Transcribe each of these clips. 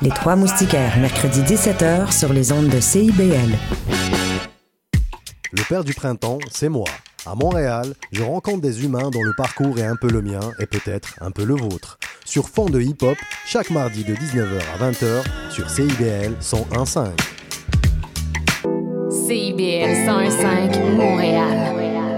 Les Trois Moustiquaires, mercredi 17h sur les ondes de CIBL. Le père du printemps, c'est moi. À Montréal, je rencontre des humains dont le parcours est un peu le mien et peut-être un peu le vôtre. Sur fond de hip-hop, chaque mardi de 19h à 20h sur CIBL 101.5. CIBL 101.5 Montréal.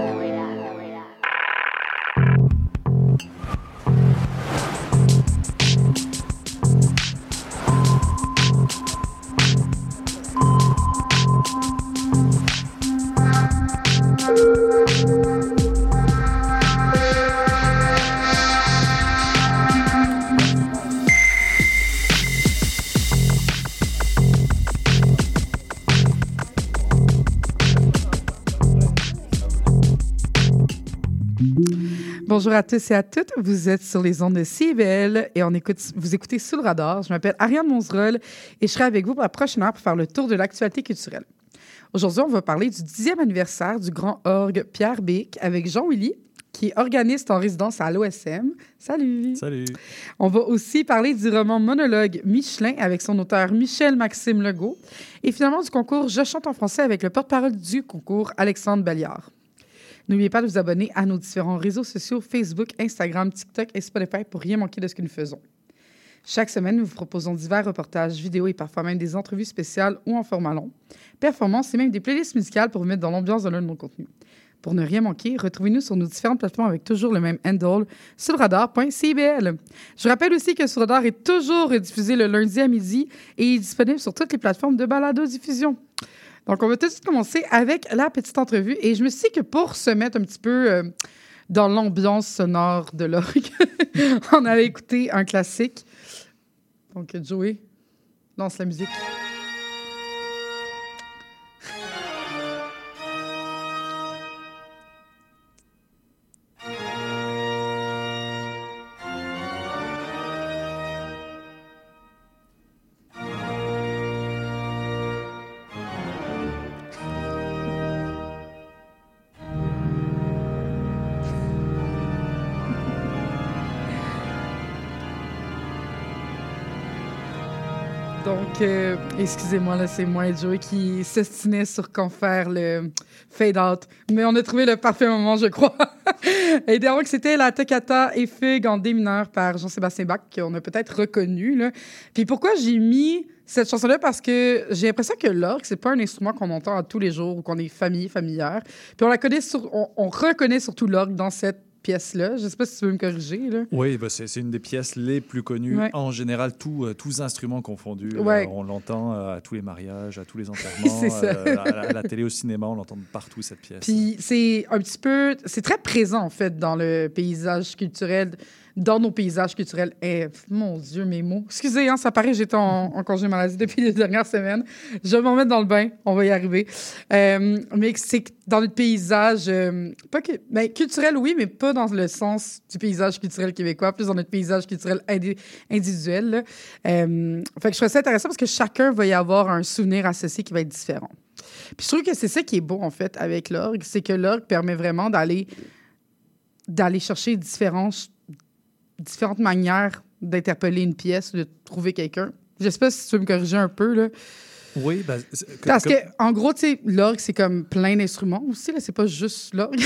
Bonjour à tous et à toutes, vous êtes sur les ondes de CIBL et vous écoutez Sous le radar. Je m'appelle Ariane Monzerol et je serai avec vous pour la prochaine heure pour faire le tour de l'actualité culturelle. Aujourd'hui, on va parler du 10e anniversaire du grand orgue Pierre Bic avec Jean Willy, qui est organiste en résidence à l'OSM. Salut! Salut! On va aussi parler du roman Monologue Michelin avec son auteur Michel-Maxime Legault et finalement du concours Je chante en français avec le porte-parole du concours, Alexandre Belliard. N'oubliez pas de vous abonner à nos différents réseaux sociaux Facebook, Instagram, TikTok et Spotify pour rien manquer de ce que nous faisons. Chaque semaine, nous vous proposons divers reportages, vidéos et parfois même des entrevues spéciales ou en format long, performances et même des playlists musicales pour vous mettre dans l'ambiance de l'un de nos contenus. Pour ne rien manquer, retrouvez-nous sur nos différentes plateformes avec toujours le même handle, sulradar.cibl. Je vous rappelle aussi que Sous le radar est toujours diffusé le lundi à midi et est disponible sur toutes les plateformes de balado-diffusion. Donc, on va tout de suite commencer avec la petite entrevue. Et je me suis dit que pour se mettre un petit peu dans l'ambiance sonore de l'orgue, on allait écouter un classique. Donc, Joey, lance la musique. Donc, excusez-moi, là, c'est moi et Joey qui s'estinaient sur quand faire le fade-out. Mais on a trouvé le parfait moment, je crois. Et donc, c'était la Toccata et Fugue en D mineur par Jean-Sébastien Bach, qu'on a peut-être reconnu, là. Puis pourquoi j'ai mis cette chanson-là? Parce que j'ai l'impression que l'orgue, c'est pas un instrument qu'on entend à tous les jours ou qu'on est familière. Puis on la connaît on reconnaît surtout l'orgue dans cette pièce-là. Je ne sais pas si tu veux me corriger. Là. Oui, bah c'est une des pièces les plus connues. Ouais. En général, tous instruments confondus. Ouais. On l'entend à tous les mariages, à tous les enterrements. C'est ça. À la télé, au cinéma, on l'entend partout, cette pièce. Puis c'est un petit peu... C'est très présent, en fait, dans le paysage culturel, dans nos paysages culturels. Et, mon Dieu, mes mots. Excusez, hein, ça paraît que j'étais en congé maladie depuis les dernières semaines. Je vais m'en mettre dans le bain. On va y arriver. Mais c'est dans notre paysage... culturel, oui, mais pas dans le sens du paysage culturel québécois, plus dans notre paysage culturel individuel. Là. Fait que je trouve ça intéressant parce que chacun va y avoir un souvenir associé qui va être différent. Puis je trouve que c'est ça qui est beau, en fait, avec l'orgue, c'est que l'orgue permet vraiment d'aller chercher différentes manières d'interpeller une pièce, de trouver quelqu'un. Je sais pas si tu veux me corriger un peu, là. Oui, parce que, en gros, tu sais, l'orgue, c'est comme plein d'instruments aussi, là. C'est pas juste l'orgue.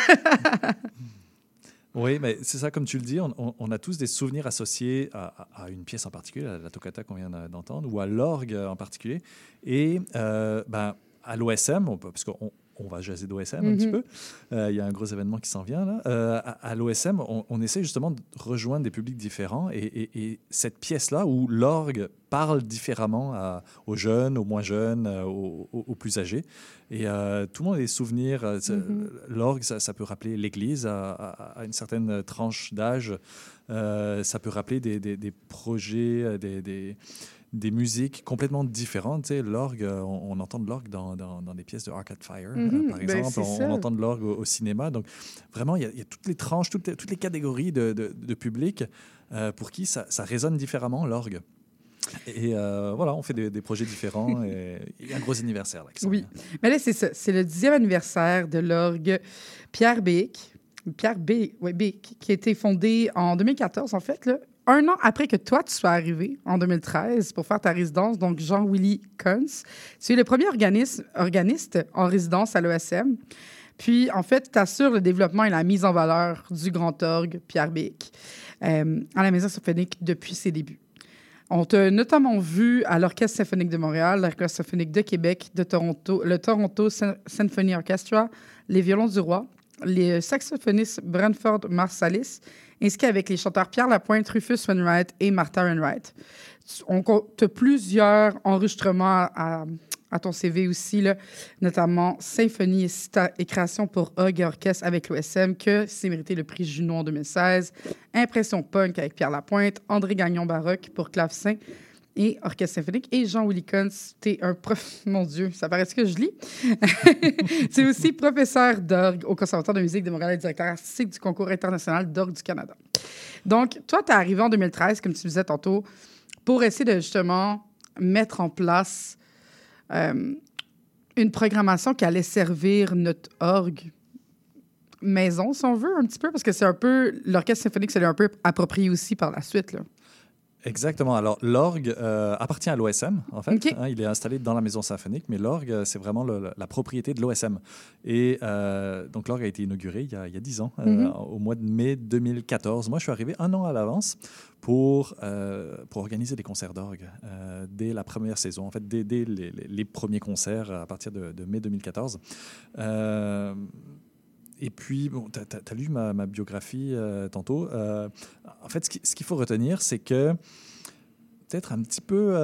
Oui, mais c'est ça, comme tu le dis, on a tous des souvenirs associés à une pièce en particulier, à la toccata qu'on vient d'entendre, ou à l'orgue en particulier. Et à l'OSM, parce qu'on va jaser d'OSM un petit peu. Il y a un gros événement qui s'en vient là. À l'OSM, on essaie justement de rejoindre des publics différents et cette pièce-là où l'orgue parle différemment aux jeunes, aux moins jeunes, aux plus âgés. Et tout le monde a des souvenirs. L'orgue, ça peut rappeler l'Église à une certaine tranche d'âge. Ça peut rappeler des projets, des musiques complètement différentes. Tu sais, l'orgue, on entend de l'orgue dans des pièces de Arcade Fire, par exemple. On entend de l'orgue au cinéma. Donc, vraiment, il y a toutes les tranches, toutes les catégories de public pour qui ça résonne différemment, l'orgue. Et voilà, on fait des projets différents et il y a un gros anniversaire là, qui s'en vient. Mais là, c'est ça. C'est le 10e anniversaire de l'orgue Pierre Bic. Pierre Bic, qui a été fondé en 2014, en fait, là, un an après que toi, tu sois arrivé, en 2013, pour faire ta résidence, donc Jean-Willy Kuntz, tu es le premier organiste en résidence à l'ESM. Puis, en fait, tu assures le développement et la mise en valeur du grand orgue Pierre Béque à la Maison symphonique depuis ses débuts. On t'a notamment vu à l'Orchestre symphonique de Montréal, l'Orchestre symphonique de Québec, de Toronto, le Toronto Symphony Orchestra, les Violons du Roi, les saxophonistes Branford Marsalis, ainsi qu'avec les chanteurs Pierre Lapointe, Rufus Wainwright et Martha Wainwright. On compte plusieurs enregistrements à ton CV aussi, là, notamment Symphonie et création pour orgue et orchestre avec l'OSM, que c'est mérité le prix Juno en 2016, Impression punk avec Pierre Lapointe, André Gagnon baroque pour clavecin et orchestre symphonique, et Jean-Willy Kuntz, t'es un prof... Mon Dieu, ça paraît que je lis. Tu es aussi professeur d'orgue au Conservatoire de musique de Montréal et directeur artistique du Concours international d'orgue du Canada. Donc, toi, t'es arrivé en 2013, comme tu disais tantôt, pour essayer de justement mettre en place une programmation qui allait servir notre orgue maison, si on veut, un petit peu, parce que c'est un peu... L'orchestre symphonique, ça l'est un peu approprié aussi par la suite, là. Exactement. Alors, l'orgue appartient à l'OSM, en fait. Okay. Il est installé dans la maison symphonique, mais l'orgue, c'est vraiment la propriété de l'OSM. Et donc, l'orgue a été inauguré il y a 10 ans, au mois de mai 2014. Moi, je suis arrivé un an à l'avance pour organiser des concerts d'orgue dès la première saison, en fait, dès les premiers concerts à partir de mai 2014. Et puis, bon, tu as lu ma biographie tantôt. En fait, ce qu'il faut retenir, c'est que peut-être un petit peu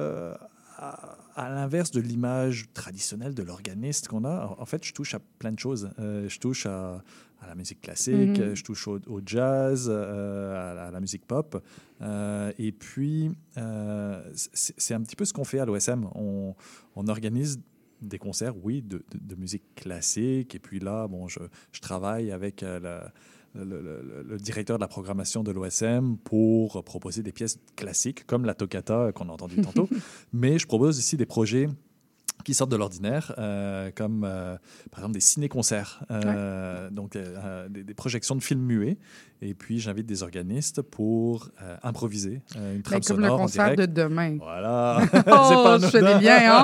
à l'inverse de l'image traditionnelle de l'organiste qu'on a, en fait, je touche à plein de choses. Je touche à la musique classique, je touche au jazz, à la musique pop. Et puis, c'est un petit peu ce qu'on fait à l'OSM. On organise des concerts, oui, de musique classique. Et puis là, bon, je travaille avec le directeur de la programmation de l'OSM pour proposer des pièces classiques, comme la toccata qu'on a entendue tantôt. Mais je propose aussi des projets qui sortent de l'ordinaire, comme par exemple des ciné-concerts, donc des projections de films muets. Et puis, j'invite des organistes pour improviser une trame sonore comme le concert de demain. Voilà. Oh, je fais des liens,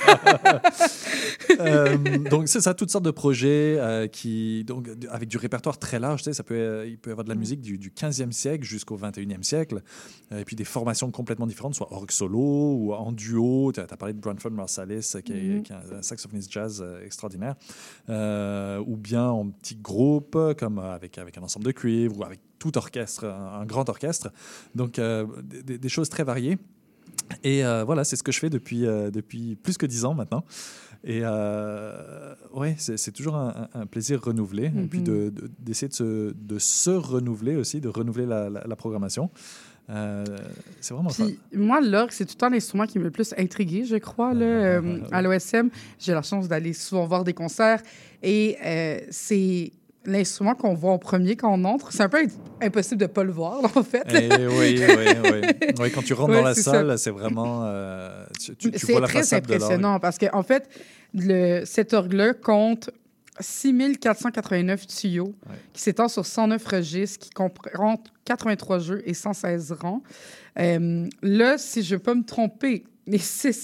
hein? Donc, c'est ça, toutes sortes de projets donc, avec du répertoire très large. Tu sais, il peut y avoir de la musique du 15e siècle jusqu'au 21e siècle. Et puis, des formations complètement différentes, soit orgue solo ou en duo. Tu as parlé de Branford Marsalis, qui est un saxophoniste jazz extraordinaire. Ou bien en petit groupe, comme avec un ensemble de cuivre, ou avec tout orchestre, un grand orchestre. Donc, des choses très variées. Et voilà, c'est ce que je fais depuis plus que 10 ans maintenant. Et ouais, c'est toujours un plaisir renouvelé. Et puis d'essayer de se renouveler aussi, de renouveler la programmation. C'est vraiment fun. Moi, l'orgue, c'est tout le temps l'instrument qui m'a le plus intrigué, je crois, là, à l'OSM. J'ai la chance d'aller souvent voir des concerts et c'est l'instrument qu'on voit en premier quand on entre. C'est un peu impossible de ne pas le voir, là, en fait. Oui, quand tu rentres dans la salle, c'est vraiment... tu vois la façade de l'orgue. C'est très impressionnant parce qu'en fait, cet orgue-là compte 6489 tuyaux qui s'étend sur 109 registres, qui comprend 83 jeux et 116 rangs. Là, si je ne veux pas me tromper, les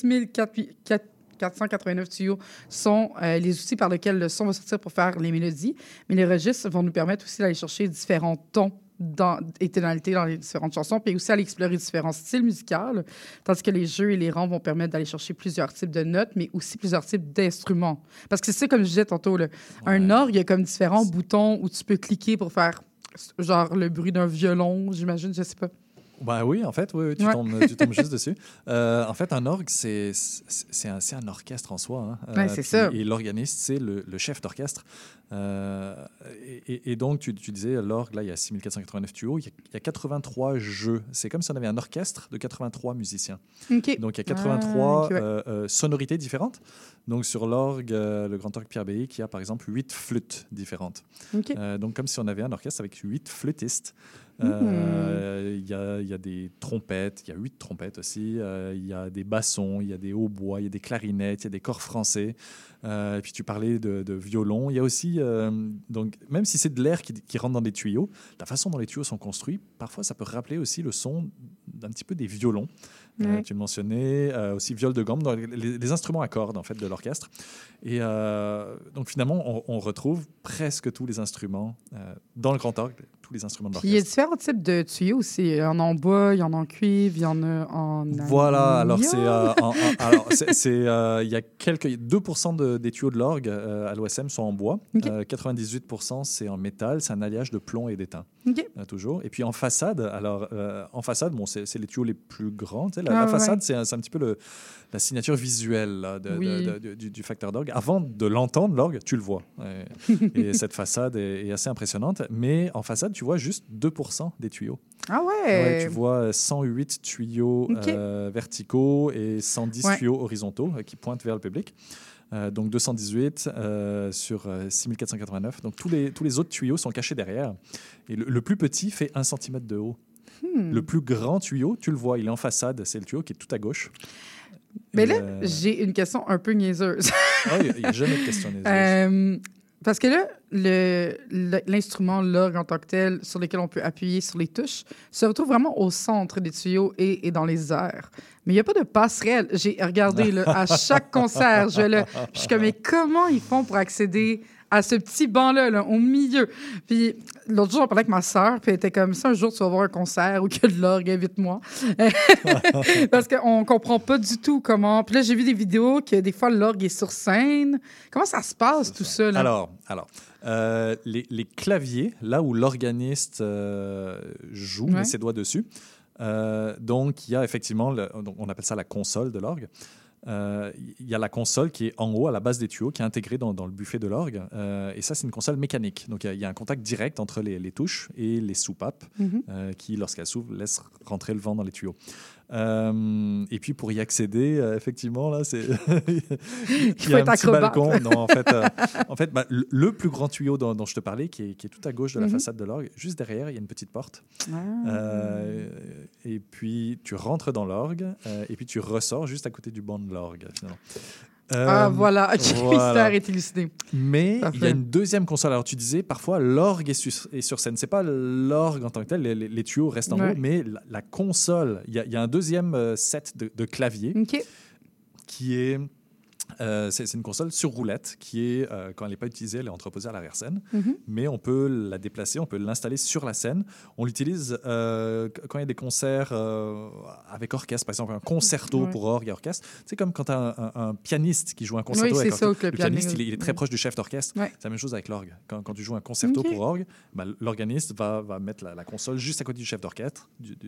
6489 tuyaux sont les outils par lesquels le son va sortir pour faire les mélodies, mais les registres vont nous permettre aussi d'aller chercher différents tons et tonalités dans les différentes chansons, puis aussi aller explorer différents styles musicaux, tandis que les jeux et les rangs vont permettre d'aller chercher plusieurs types de notes, mais aussi plusieurs types d'instruments. Parce que c'est ça, comme je disais tantôt, un orgue, il y a comme différents boutons où tu peux cliquer pour faire genre le bruit d'un violon, j'imagine, je sais pas. Ben oui, en fait, tu tombes juste dessus. En fait, un orgue, c'est un orchestre en soi. Hein. C'est ça. Et l'organiste, c'est le chef d'orchestre. Et donc, tu disais, l'orgue, là, il y a 6489 tuyaux, il y a 83 jeux. C'est comme si on avait un orchestre de 83 musiciens. Okay. Donc, il y a 83 sonorités différentes. Donc, sur l'orgue, le grand orgue Pierre Béque, il y a, par exemple, 8 flûtes différentes. Okay. Donc, comme si on avait un orchestre avec 8 flûtistes. Il y a des trompettes, il y a 8 trompettes aussi, il y a des bassons, il y a des hautbois, il y a des clarinettes, il y a des corps français. Et puis tu parlais de violon. Il y a aussi, donc, même si c'est de l'air qui rentre dans des tuyaux, la façon dont les tuyaux sont construits, parfois ça peut rappeler aussi le son d'un petit peu des violons. Tu le mentionnais, aussi viol de gamme, dans les instruments à cordes en fait, de l'orchestre. Et donc finalement, on retrouve presque tous les instruments dans le grand orgue, tous les instruments de l'orchestre. Il y a différents types de tuyaux aussi. Il y en a en bois, il y en a en cuivre, il y en a en Voilà, alors aluminium. il y a 2% des tuyaux de l'orgue à l'OSM sont en bois. OK. 98% c'est en métal, c'est un alliage de plomb et d'étain. OK. Toujours. Et puis en façade, bon, c'est les tuyaux les plus grands. Tu sais, la façade, c'est un petit peu la signature visuelle là, du facteur d'orgue. Avant de l'entendre, l'orgue, tu le vois. Et cette façade est assez impressionnante. Mais en façade, tu vois juste 2% des tuyaux. Ah ouais! Tu vois 108 tuyaux verticaux et 110 tuyaux horizontaux qui pointent vers le public. Donc 218 sur 6489. Donc tous les autres tuyaux sont cachés derrière. Et le plus petit fait 1 cm de haut. Le plus grand tuyau, tu le vois, il est en façade. C'est le tuyau qui est tout à gauche. Mais là, j'ai une question un peu niaiseuse. Il n'y a jamais de question niaiseuse. Parce que là, l'instrument, l'orgue en tant que tel, sur lequel on peut appuyer sur les touches, se retrouve vraiment au centre des tuyaux et dans les airs. Mais il n'y a pas de passerelle. J'ai regardé là, à chaque concert, je suis comme, mais comment ils font pour accéder à ce petit banc-là, là, au milieu? Puis l'autre jour, j'en parlais avec ma sœur, puis elle était comme ça, un jour, tu vas voir un concert où il y a de l'orgue, invite-moi. Parce qu'on ne comprend pas du tout comment. Puis là, j'ai vu des vidéos que des fois, l'orgue est sur scène. Comment ça se passe, tout ça? Là? Alors les claviers, là où l'organiste joue, met ses doigts dessus, donc il y a effectivement, on appelle ça la console de l'orgue. Il y a la console qui est en haut, à la base des tuyaux, qui est intégrée dans le buffet de l'orgue. Et ça, c'est une console mécanique. Donc, il y a un contact direct entre les touches et les soupapes qui, lorsqu'elles s'ouvrent, laissent rentrer le vent dans les tuyaux. Et puis, pour y accéder, effectivement, là, c'est... il y a un petit balcon. Non, en fait le plus grand tuyau dont je te parlais, qui est tout à gauche de la façade de l'orgue, juste derrière, il y a une petite porte. Et puis, tu rentres dans l'orgue et puis tu ressors juste à côté du banc de l'orgue, finalement. Voilà, le mystère est élucidé. Mais il y a une deuxième console. Alors, tu disais, parfois, l'orgue est sur scène. Ce n'est pas l'orgue en tant que tel, les tuyaux restent en haut, mais la console, il y a un deuxième set de claviers qui est... c'est une console sur roulette qui est, quand elle n'est pas utilisée, elle est entreposée à l'arrière-scène. Mais on peut la déplacer, on peut l'installer sur la scène. On l'utilise quand il y a des concerts avec orchestre, par exemple un concerto pour orgue et orchestre. C'est comme quand tu as un pianiste qui joue un concerto avec orchestre. Le pianiste, il est très proche du chef d'orchestre. C'est la même chose avec l'orgue. Quand tu joues un concerto pour orgue, l'organiste va mettre la console juste à côté du chef d'orchestre.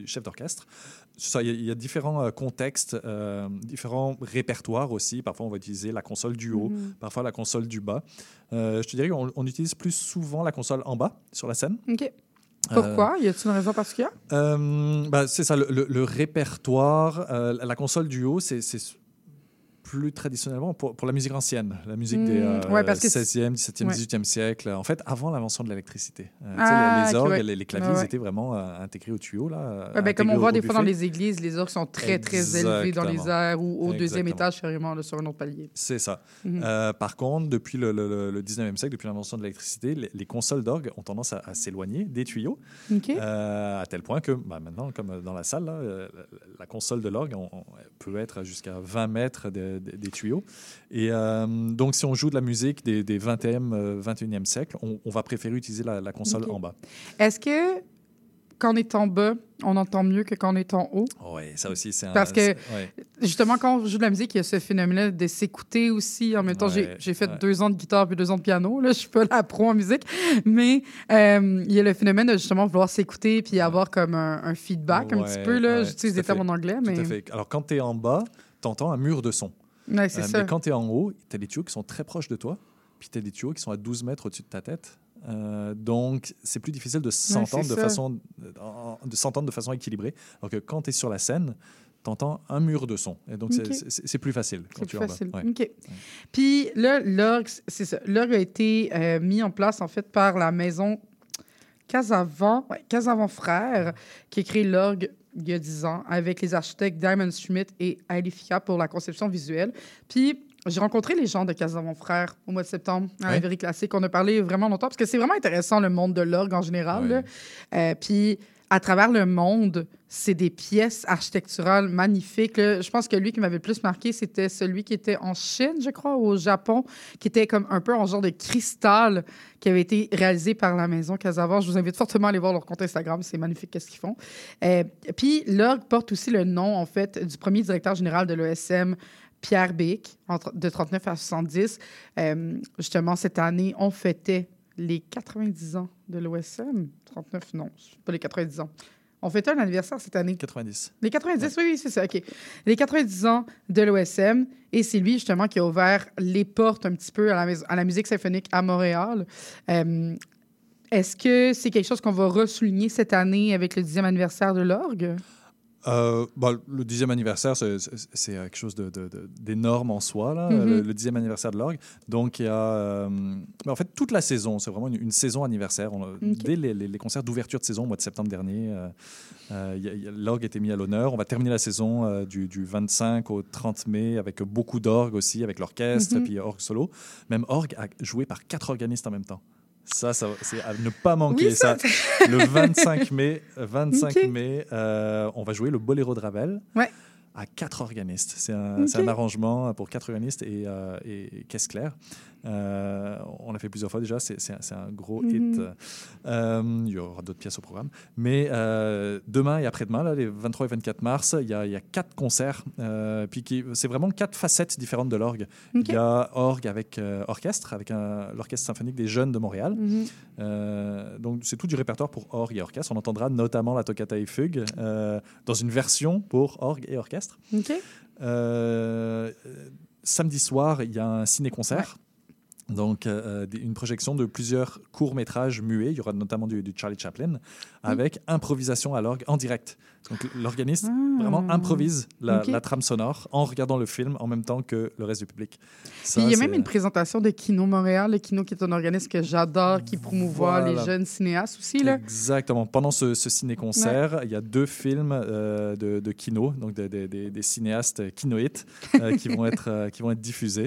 Il y a différents contextes, différents répertoires aussi. Parfois, on va utiliser la console du haut, parfois la console du bas. Je te dirais qu'on utilise plus souvent la console en bas, sur la scène. OK. Pourquoi? Y a-t-il une raison particulière? C'est ça, le répertoire. La console du haut, c'est plus traditionnellement pour la musique ancienne, la musique des 16e, 17e, 18e siècle. En fait, avant l'invention de l'électricité. Les orgues, les claviers, ils étaient vraiment intégrés au tuyau. Là, comme on voit des fois dans les églises, les orgues sont très, très élevés dans les airs ou au deuxième étage, carrément, sur un autre palier. C'est ça. Par contre, depuis le 19e siècle, depuis l'invention de l'électricité, les consoles d'orgue ont tendance à s'éloigner des tuyaux, à tel point que maintenant, comme dans la salle, là, la console de l'orgue peut être jusqu'à 20 mètres des tuyaux. Et donc, si on joue de la musique des 20e, 21e siècle, on va préférer utiliser la console en bas. Est-ce que quand on est en bas, on entend mieux que quand on est en haut? Oui, ça aussi, c'est Parce que, justement, quand on joue de la musique, il y a ce phénomène-là de s'écouter aussi. En même temps, j'ai fait 2 ans de guitare puis 2 ans de piano. Là, je suis pas la pro en musique. Mais il y a le phénomène de, justement, vouloir s'écouter puis avoir comme un feedback un petit peu. Là. J'utilise des termes en anglais. Tout à fait. Alors, quand tu es en bas, tu entends un mur de son. Ouais, c'est ça. Mais quand tu es en haut, tu as des tuyaux qui sont très proches de toi, puis tu as des tuyaux qui sont à 12 mètres au-dessus de ta tête. Donc, c'est plus difficile de s'entendre de façon équilibrée. Alors que quand tu es sur la scène, tu entends un mur de son. Et donc, c'est plus facile quand tu es en bas. OK. Puis là, l'orgue, c'est ça. L'orgue a été mis en place, en fait, par la maison Casavant Frères, qui a créé l'orgue il y a 10 ans avec les architectes Diamond Schmidt et Alifia pour la conception visuelle. Puis, j'ai rencontré les gens de Casavant Frères au mois de septembre à la Verrie Classique. On a parlé vraiment longtemps parce que c'est vraiment intéressant, le monde de l'orgue en général. Puis, à travers le monde, c'est des pièces architecturales magnifiques. Là. Je pense que lui qui m'avait le plus marqué, c'était celui qui était en Chine, je crois, ou au Japon, qui était comme un peu en genre de cristal, qui avait été réalisé par la maison Casavant. Je vous invite fortement à aller voir leur compte Instagram. C'est magnifique, qu'est-ce qu'ils font. Puis, l'orgue porte aussi le nom, en fait, du premier directeur général de l'ESM, Pierre Bic, de 39 à 70. Justement, cette année, on fêtait les 90 ans de l'OSM. 39, non, pas les 90 ans. On fêtait un anniversaire cette année. 90. Les 90, oui, c'est ça, OK. Les 90 ans de l'OSM, et c'est lui, justement, qui a ouvert les portes un petit peu à la musique symphonique à Montréal. Est-ce que c'est quelque chose qu'on va ressouligner cette année avec le 10e anniversaire de l'orgue? Le 10e anniversaire, c'est quelque chose d'énorme en soi, là, le 10e anniversaire de l'orgue. Donc, il y a... en fait, toute la saison, c'est vraiment une saison anniversaire. Dès les concerts d'ouverture de saison, au mois de septembre dernier, l'orgue était mis à l'honneur. On va terminer la saison du 25 au 30 mai avec beaucoup d'orgue aussi, avec l'orchestre, puis orgue solo. Même orgue joué par 4 organistes en même temps. Ça, c'est à ne pas manquer. Oui, ça. Le 25 mai, on va jouer le Boléro de Ravel à 4 organistes. C'est un arrangement pour 4 organistes et caisse claire. On l'a fait plusieurs fois déjà. C'est un gros hit. Il y aura d'autres pièces au programme. Mais demain et après-demain, là, les 23 et 24 mars, il y a 4 concerts. C'est vraiment 4 facettes différentes de l'orgue. Il y a orgue avec orchestre, avec l'Orchestre symphonique des jeunes de Montréal. Donc, c'est tout du répertoire pour orgue et orchestre. On entendra notamment la Toccata et Fugue dans une version pour orgue et orchestre. Samedi soir, il y a un ciné-concert. Donc, une projection de plusieurs courts-métrages muets. Il y aura notamment du Charlie Chaplin avec improvisation à l'orgue en direct. Donc, l'organiste vraiment improvise la trame sonore en regardant le film en même temps que le reste du public. Ça, il y a même une présentation de Kino Montréal. Le Kino, qui est un organisme que j'adore, qui promouvoit les jeunes cinéastes aussi. Là. Exactement. Pendant ce ciné-concert, il y a 2 films de Kino, donc des cinéastes kinoïtes qui vont être diffusés.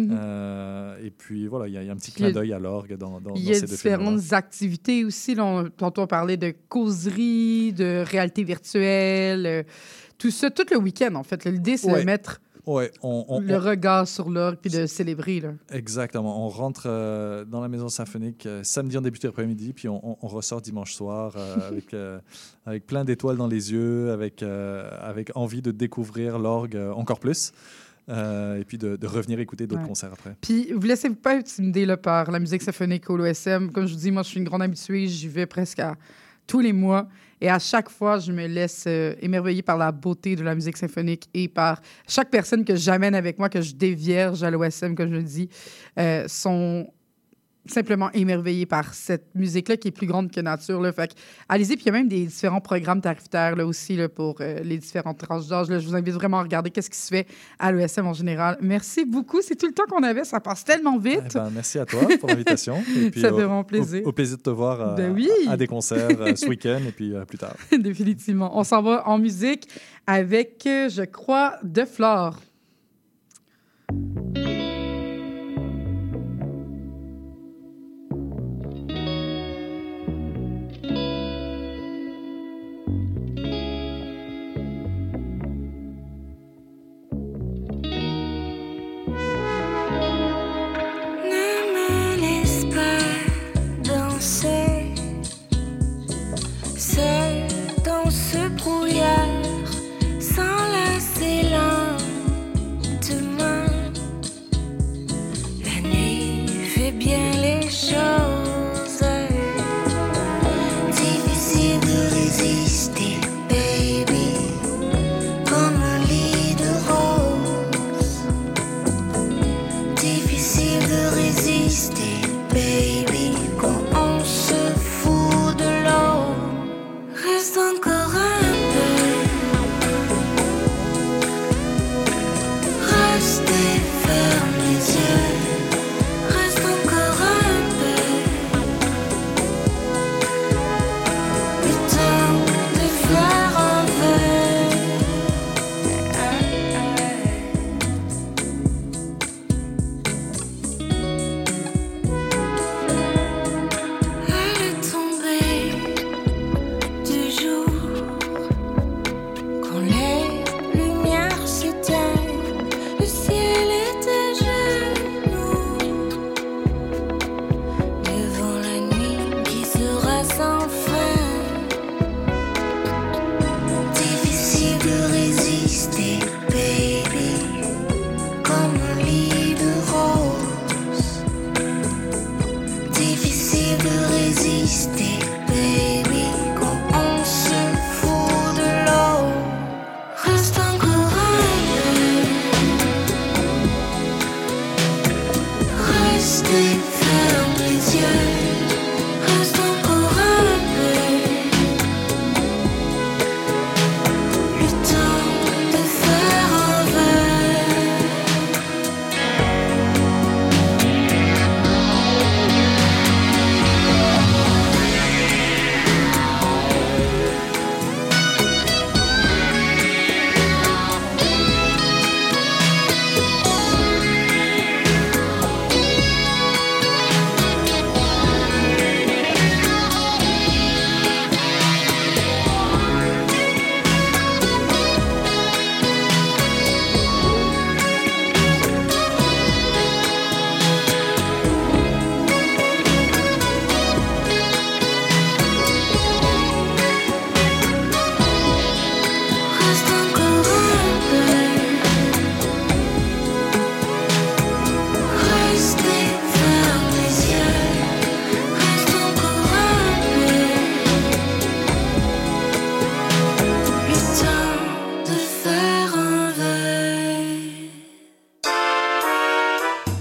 Et puis voilà, il y a un petit clin d'œil à l'orgue dans ces 2 films. Il y a différentes activités aussi. Là, tantôt on parlait de causerie, de réalité virtuelle, tout ça, tout le week-end en fait. L'idée, c'est de mettre le regard sur l'orgue puis de célébrer. Là. Exactement. On rentre dans la maison symphonique samedi en début d'après-midi, puis on ressort dimanche soir avec plein d'étoiles dans les yeux, avec envie de découvrir l'orgue encore plus. Et puis de revenir écouter d'autres concerts après. Puis, vous ne laissez pas intimider là, par la musique symphonique au l'OSM. Comme je vous dis, moi, je suis une grande habituée. J'y vais presque tous les mois. Et à chaque fois, je me laisse émerveiller par la beauté de la musique symphonique et par chaque personne que j'amène avec moi, que je dévierge à l'OSM, comme je le dis, sont simplement émerveillés par cette musique-là qui est plus grande que nature. Là. Fait que, allez-y, puis il y a même des différents programmes tarifaires là, aussi là, pour les différentes tranches d'âge. Là. Je vous invite vraiment à regarder qu'est-ce qui se fait à l'ESM en général. Merci beaucoup. C'est tout le temps qu'on avait. Ça passe tellement vite. Merci à toi pour l'invitation. Et puis, ça fait vraiment plaisir. Au plaisir de te voir à des concerts ce week-end et puis plus tard. Définitivement. On s'en va en musique avec, je crois, De Flore. Seul dans ce brouillard, sans lasser l'âme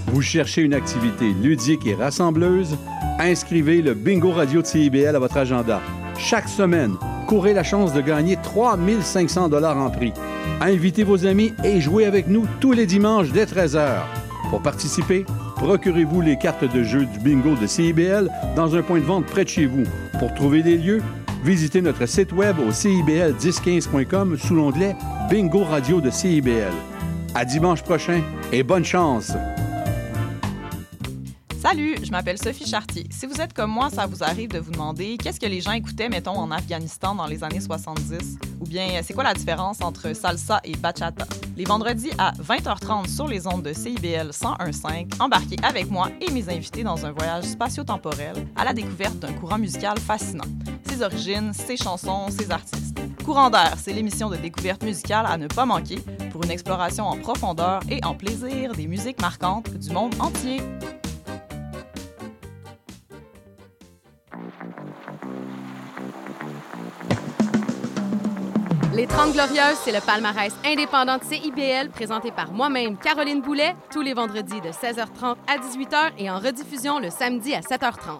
Vous cherchez une activité ludique et rassembleuse? Inscrivez le Bingo Radio de CIBL à votre agenda. Chaque semaine, courez la chance de gagner 3 500 $ en prix. Invitez vos amis et jouez avec nous tous les dimanches dès 13h. Pour participer, procurez-vous les cartes de jeu du bingo de CIBL dans un point de vente près de chez vous. Pour trouver des lieux, visitez notre site web au cibl1015.com sous l'onglet Bingo Radio de CIBL. À dimanche prochain et bonne chance! Salut, je m'appelle Sophie Chartier. Si vous êtes comme moi, ça vous arrive de vous demander qu'est-ce que les gens écoutaient, mettons, en Afghanistan dans les années 70? Ou bien, c'est quoi la différence entre salsa et bachata? Les vendredis à 20h30 sur les ondes de CIBL 101.5, embarquez avec moi et mes invités dans un voyage spatio-temporel à la découverte d'un courant musical fascinant. Ses origines, ses chansons, ses artistes. Courant d'air, c'est l'émission de découverte musicale à ne pas manquer pour une exploration en profondeur et en plaisir des musiques marquantes du monde entier. Les 30 Glorieuses, c'est le palmarès indépendant de CIBL présenté par moi-même, Caroline Boulet, tous les vendredis de 16h30 à 18h et en rediffusion le samedi à 7h30.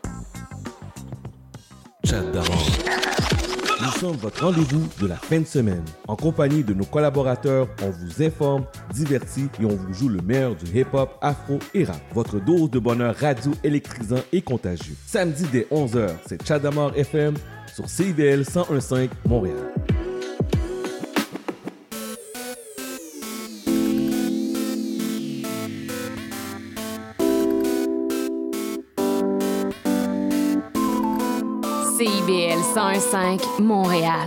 Chat d'avant. Nous sommes votre rendez-vous de la fin de semaine. En compagnie de nos collaborateurs, on vous informe, divertit et on vous joue le meilleur du hip-hop, afro et rap. Votre dose de bonheur radio électrisant et contagieux. Samedi dès 11h, c'est Chat d'Amour FM sur CIBL 101.5 Montréal. CIBL 101.5 Montréal.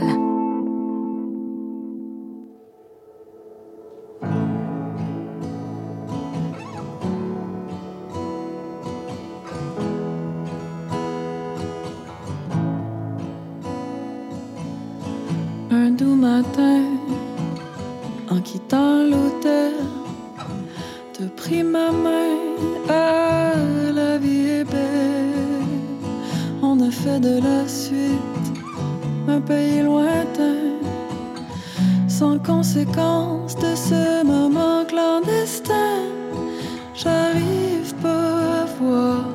Un doux matin, en quittant l'hôtel, te pris ma main, ah, la vie est belle. On a fait de la suite un pays lointain, sans conséquence de ce moment clandestin. J'arrive pas à voir,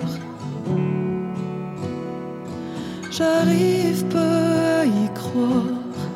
j'arrive pas à y croire.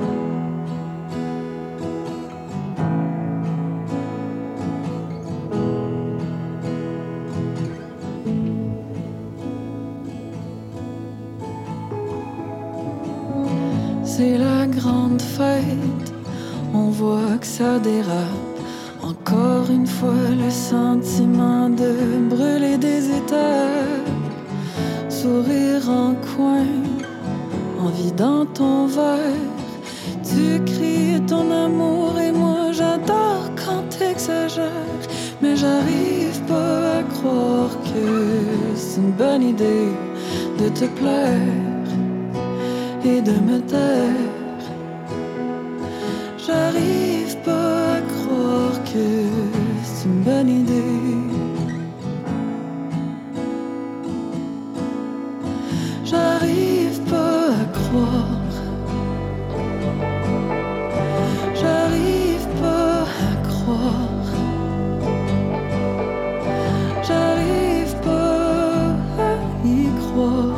C'est la grande fête, on voit que ça dérape. Encore une fois le sentiment de brûler des étapes. Sourire en coin, envie dans ton verre. Tu cries ton amour et moi j'adore quand t'exagères. Mais j'arrive pas à croire que c'est une bonne idée de te plaire et de me taire. J'arrive pas à croire que c'est une bonne idée. J'arrive pas à croire. J'arrive pas à croire. J'arrive pas à y croire.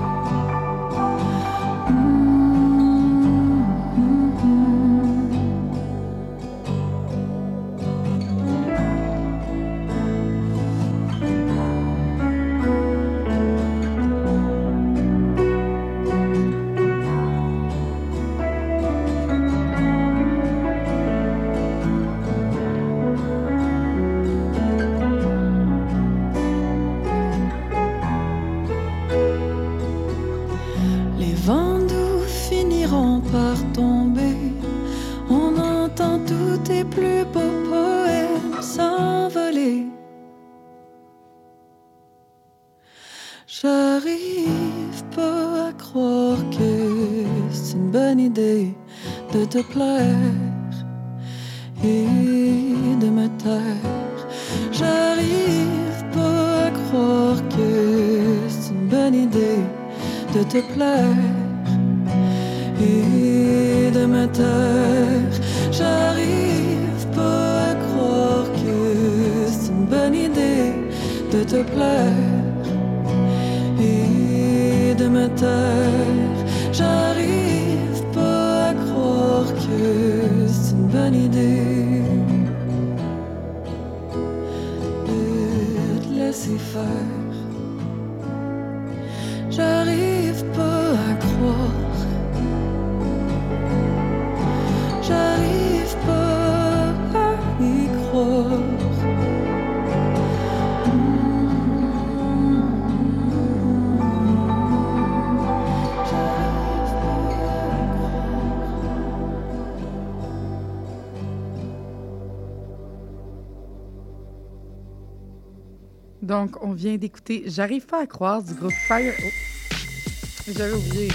J'arrive pas à croire que c'est une bonne idée de te plaire et de me taire. J'arrive pas à croire que c'est une bonne idée de te plaire et de me taire. J'arrive pas à croire que c'est une bonne idée te plaire et de me taire. J'arrive pas à croire que c'est une bonne idée de te laisser faire. J'arrive pas à croire. J'arrive pas à y croire. Donc, on vient d'écouter J'arrive pas à croire du groupe Fire. Oh, j'avais oublié.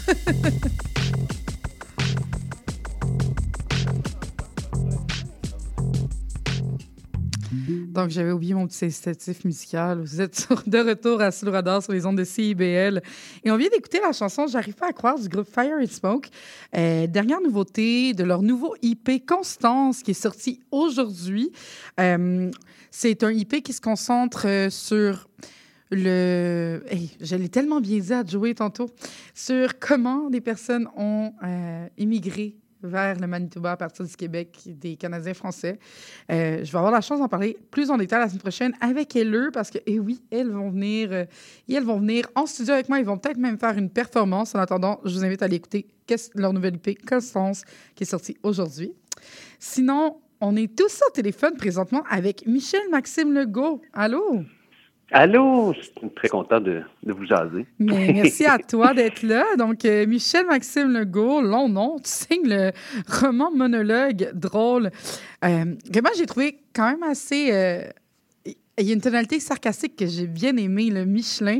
Donc, j'avais oublié mon petit incitatif musical. Vous êtes de retour à Sous le radar sur les ondes de CIBL. Et on vient d'écouter la chanson J'arrive pas à croire du groupe Fire and Smoke. Dernière nouveauté de leur nouveau IP Constance qui est sorti aujourd'hui. C'est un IP qui se concentre sur le... Hey, je l'ai tellement bien dit à Joey tantôt. Sur comment des personnes ont immigré vers le Manitoba à partir du Québec, des Canadiens français. Je vais avoir la chance d'en parler plus en détail la semaine prochaine avec elles, parce que, et oui, elles vont venir en studio avec moi. Ils vont peut-être même faire une performance. En attendant, je vous invite à aller écouter leur nouvelle IP, Constance, qui est sortie aujourd'hui. Sinon, on est tous au téléphone présentement avec Michel-Maxime Legault. Allô? Allô, je suis très content de vous jaser. Mais merci à toi d'être là. Donc, Michel-Maxime Legault, long nom, tu signes le roman monologue drôle. Que moi, j'ai trouvé quand même assez... il y a une tonalité sarcastique que j'ai bien aimée, le Michelin,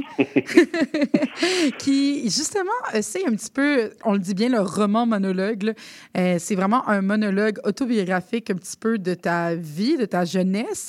qui, justement, c'est un petit peu, on le dit bien, le roman monologue. C'est vraiment un monologue autobiographique un petit peu de ta vie, de ta jeunesse,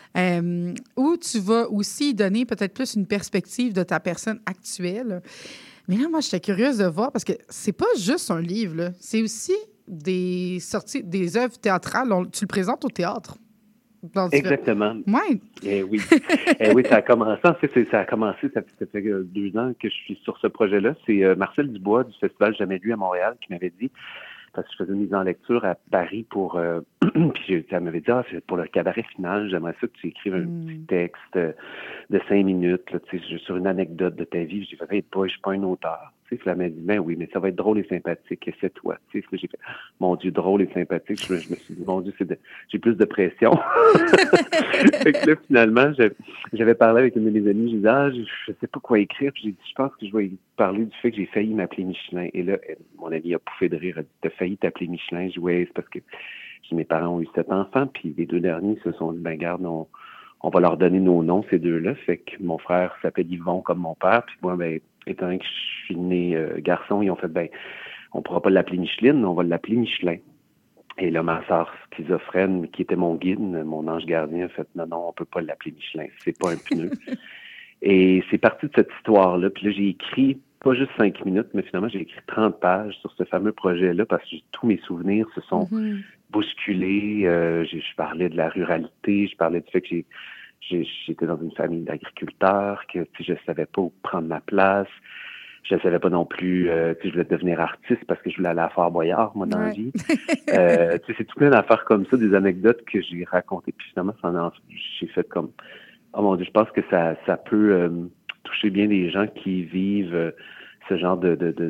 où tu vas aussi donner peut-être plus une perspective de ta personne actuelle. Mais là, moi, j'étais curieuse de voir, parce que c'est pas juste un livre, là. C'est aussi des sorties, des œuvres théâtrales. Tu le présentes au théâtre. Exactement. Oui. Oui, ça a commencé. Ça fait 2 ans que je suis sur ce projet-là. C'est Marcel Dubois du Festival Jamais lu à Montréal qui m'avait dit, parce que je faisais une mise en lecture à Paris pour... puis elle m'avait dit, c'est pour le cabaret final, j'aimerais ça que tu écrives un petit texte de 5 minutes là, sur une anecdote de ta vie. J'ai fait, hey, je suis pas un auteur. Puis elle m'a dit, ben oui, mais ça va être drôle et sympathique, et c'est toi. J'ai fait, mon Dieu, drôle et sympathique. Je me suis dit, mon Dieu, j'ai plus de pression. Fait que là, finalement, j'avais parlé avec une de mes amies, j'ai dit, je sais pas quoi écrire. Puis j'ai dit, je pense que je vais parler du fait que j'ai failli m'appeler Michelin. Et là, mon amie a pouffé de rire. Elle a dit, t'as failli t'appeler Michelin? Je dis, ouais, c'est parce que mes parents ont eu 7 enfants, puis les 2 derniers se sont dit, ben garde, on va leur donner nos noms, ces 2-là. Fait que mon frère s'appelle Yvon comme mon père, puis moi, ben, étant donné que je suis né garçon, ils ont fait, ben, on pourra pas l'appeler Micheline, on va l'appeler Michelin. Et là, ma sœur schizophrène, qui était mon guide, mon ange gardien, a fait, non, on peut pas l'appeler Michelin, c'est pas un pneu. Et c'est parti de cette histoire-là. Puis là, j'ai écrit, pas juste 5 minutes, mais finalement, j'ai écrit 30 pages sur ce fameux projet-là, parce que tous mes souvenirs se sont bousculés. Je parlais de la ruralité, je parlais du fait que j'étais dans une famille d'agriculteurs, que je savais pas où prendre ma place. Je ne savais pas non plus que je voulais devenir artiste parce que je voulais aller à Fort Boyard, moi, dans la vie. C'est tout plein d'affaires comme ça, des anecdotes que j'ai racontées. Puis finalement, j'ai fait comme... Oh mon Dieu, je pense que ça peut toucher bien des gens qui vivent ce genre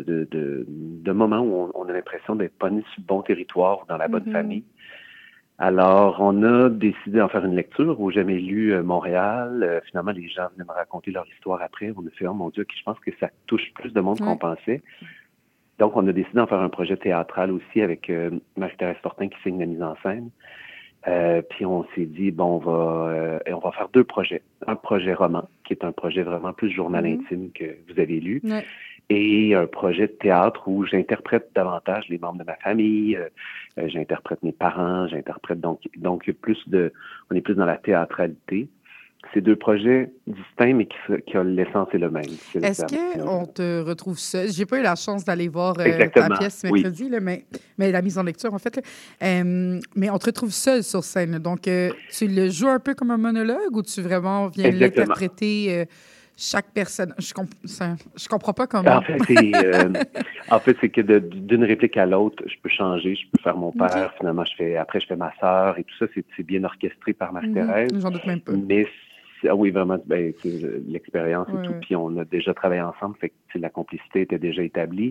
de moments où on a l'impression d'être pas né sur le bon territoire ou dans la bonne famille. Alors, on a décidé d'en faire une lecture où Jamais lu Montréal. Finalement, les gens venaient me raconter leur histoire après. On a fait, oh mon Dieu, je pense que ça touche plus de monde qu'on pensait. Donc, on a décidé d'en faire un projet théâtral aussi avec Marie-Thérèse Fortin qui signe la mise en scène. Puis on s'est dit, bon, on va faire 2 projets. Un projet roman, qui est un projet vraiment plus journal intime que vous avez lu, et un projet de théâtre où j'interprète davantage les membres de ma famille, j'interprète mes parents, j'interprète donc on est plus dans la théâtralité. c'est deux projets distincts, mais qui ont l'essence est le même. Est-ce qu'on te retrouve seul? J'ai pas eu la chance d'aller voir ta pièce mercredi, là, mais la mise en lecture, en fait. Là. Mais on te retrouve seul sur scène. Donc, tu le joues un peu comme un monologue ou tu vraiment viens l'interpréter chaque personne? Je comprends pas comment. En fait, c'est que d'une réplique à l'autre, je peux changer. Je peux faire mon père. Finalement, je fais ma sœur et tout ça. C'est bien orchestré par Marie-Thérèse. J'en doute même pas. Mais oui, vraiment, l'expérience et tout. Puis on a déjà travaillé ensemble. Fait que la complicité était déjà établie.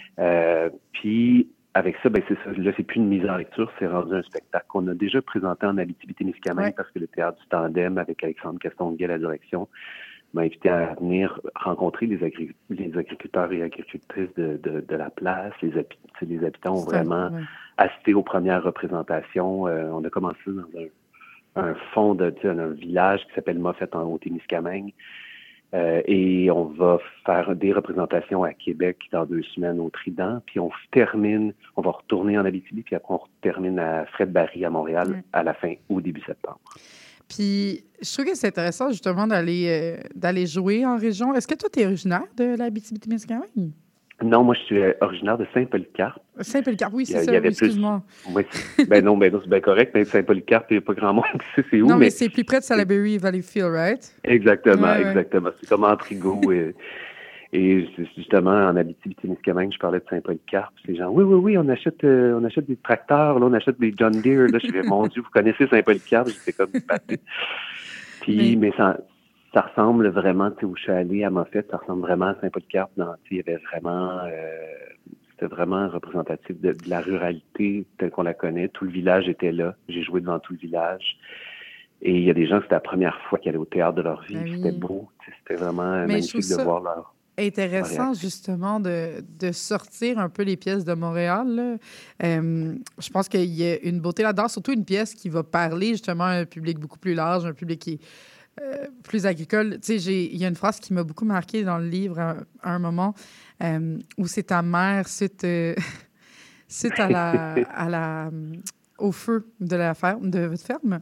Puis avec ça, c'est ça. Là, c'est plus une mise en lecture, c'est rendu un spectacle qu'on a déjà présenté en Abitibi-Témiscamingue parce que le théâtre du Tandem avec Alexandre Castonguay à la direction m'a invité à venir rencontrer les agriculteurs et agricultrices de la place. Les habitants ont vraiment assisté aux premières représentations. On a commencé dans un fond un village qui s'appelle Moffett en Haut-Témiscamingue. Et on va faire des représentations à Québec dans 2 semaines au Trident. Puis on va retourner en Abitibi, puis après on termine à Fred-Barry à Montréal à la fin ou début septembre. Puis, je trouve que c'est intéressant, justement, d'aller jouer en région. Est-ce que toi, tu es originaire de l'Abitibi-Témiscamingue? Non, moi, je suis originaire de Saint-Polycarpe. Saint-Polycarpe, oui, c'est ça, excuse-moi. Oui, non, c'est bien correct, mais Saint-Polycarpe, il n'y a pas grand monde qui sait c'est où. Non, mais c'est plus près de Salaberry Valleyfield, right? Exactement. C'est comme en Trigo. Et justement, en Abitibi-Témiscamingue, je parlais de Saint-Polycarpe. Les gens, oui, on achète des tracteurs, là, on achète des John Deere. Là, je disais, mon Dieu, vous connaissez Saint-Polycarpe? J'étais comme battu. Puis, mais ça ressemble vraiment, tu sais, où je suis allé à Moffett, ça ressemble vraiment à Saint-Polycarpe. Il y avait vraiment, c'était vraiment représentatif de la ruralité telle qu'on la connaît. Tout le village était là. J'ai joué devant tout le village. Et il y a des gens, c'était la première fois qu'ils allaient au théâtre de leur vie. C'était beau. C'était vraiment magnifique de voir leur... Intéressant, justement, de sortir un peu les pièces de Montréal. Je pense qu'il y a une beauté là-dedans, surtout une pièce qui va parler justement à un public beaucoup plus large, un public qui est plus agricole. Tu sais, il y a une phrase qui m'a beaucoup marquée dans le livre à un moment où c'est ta mère suite au feu de votre ferme,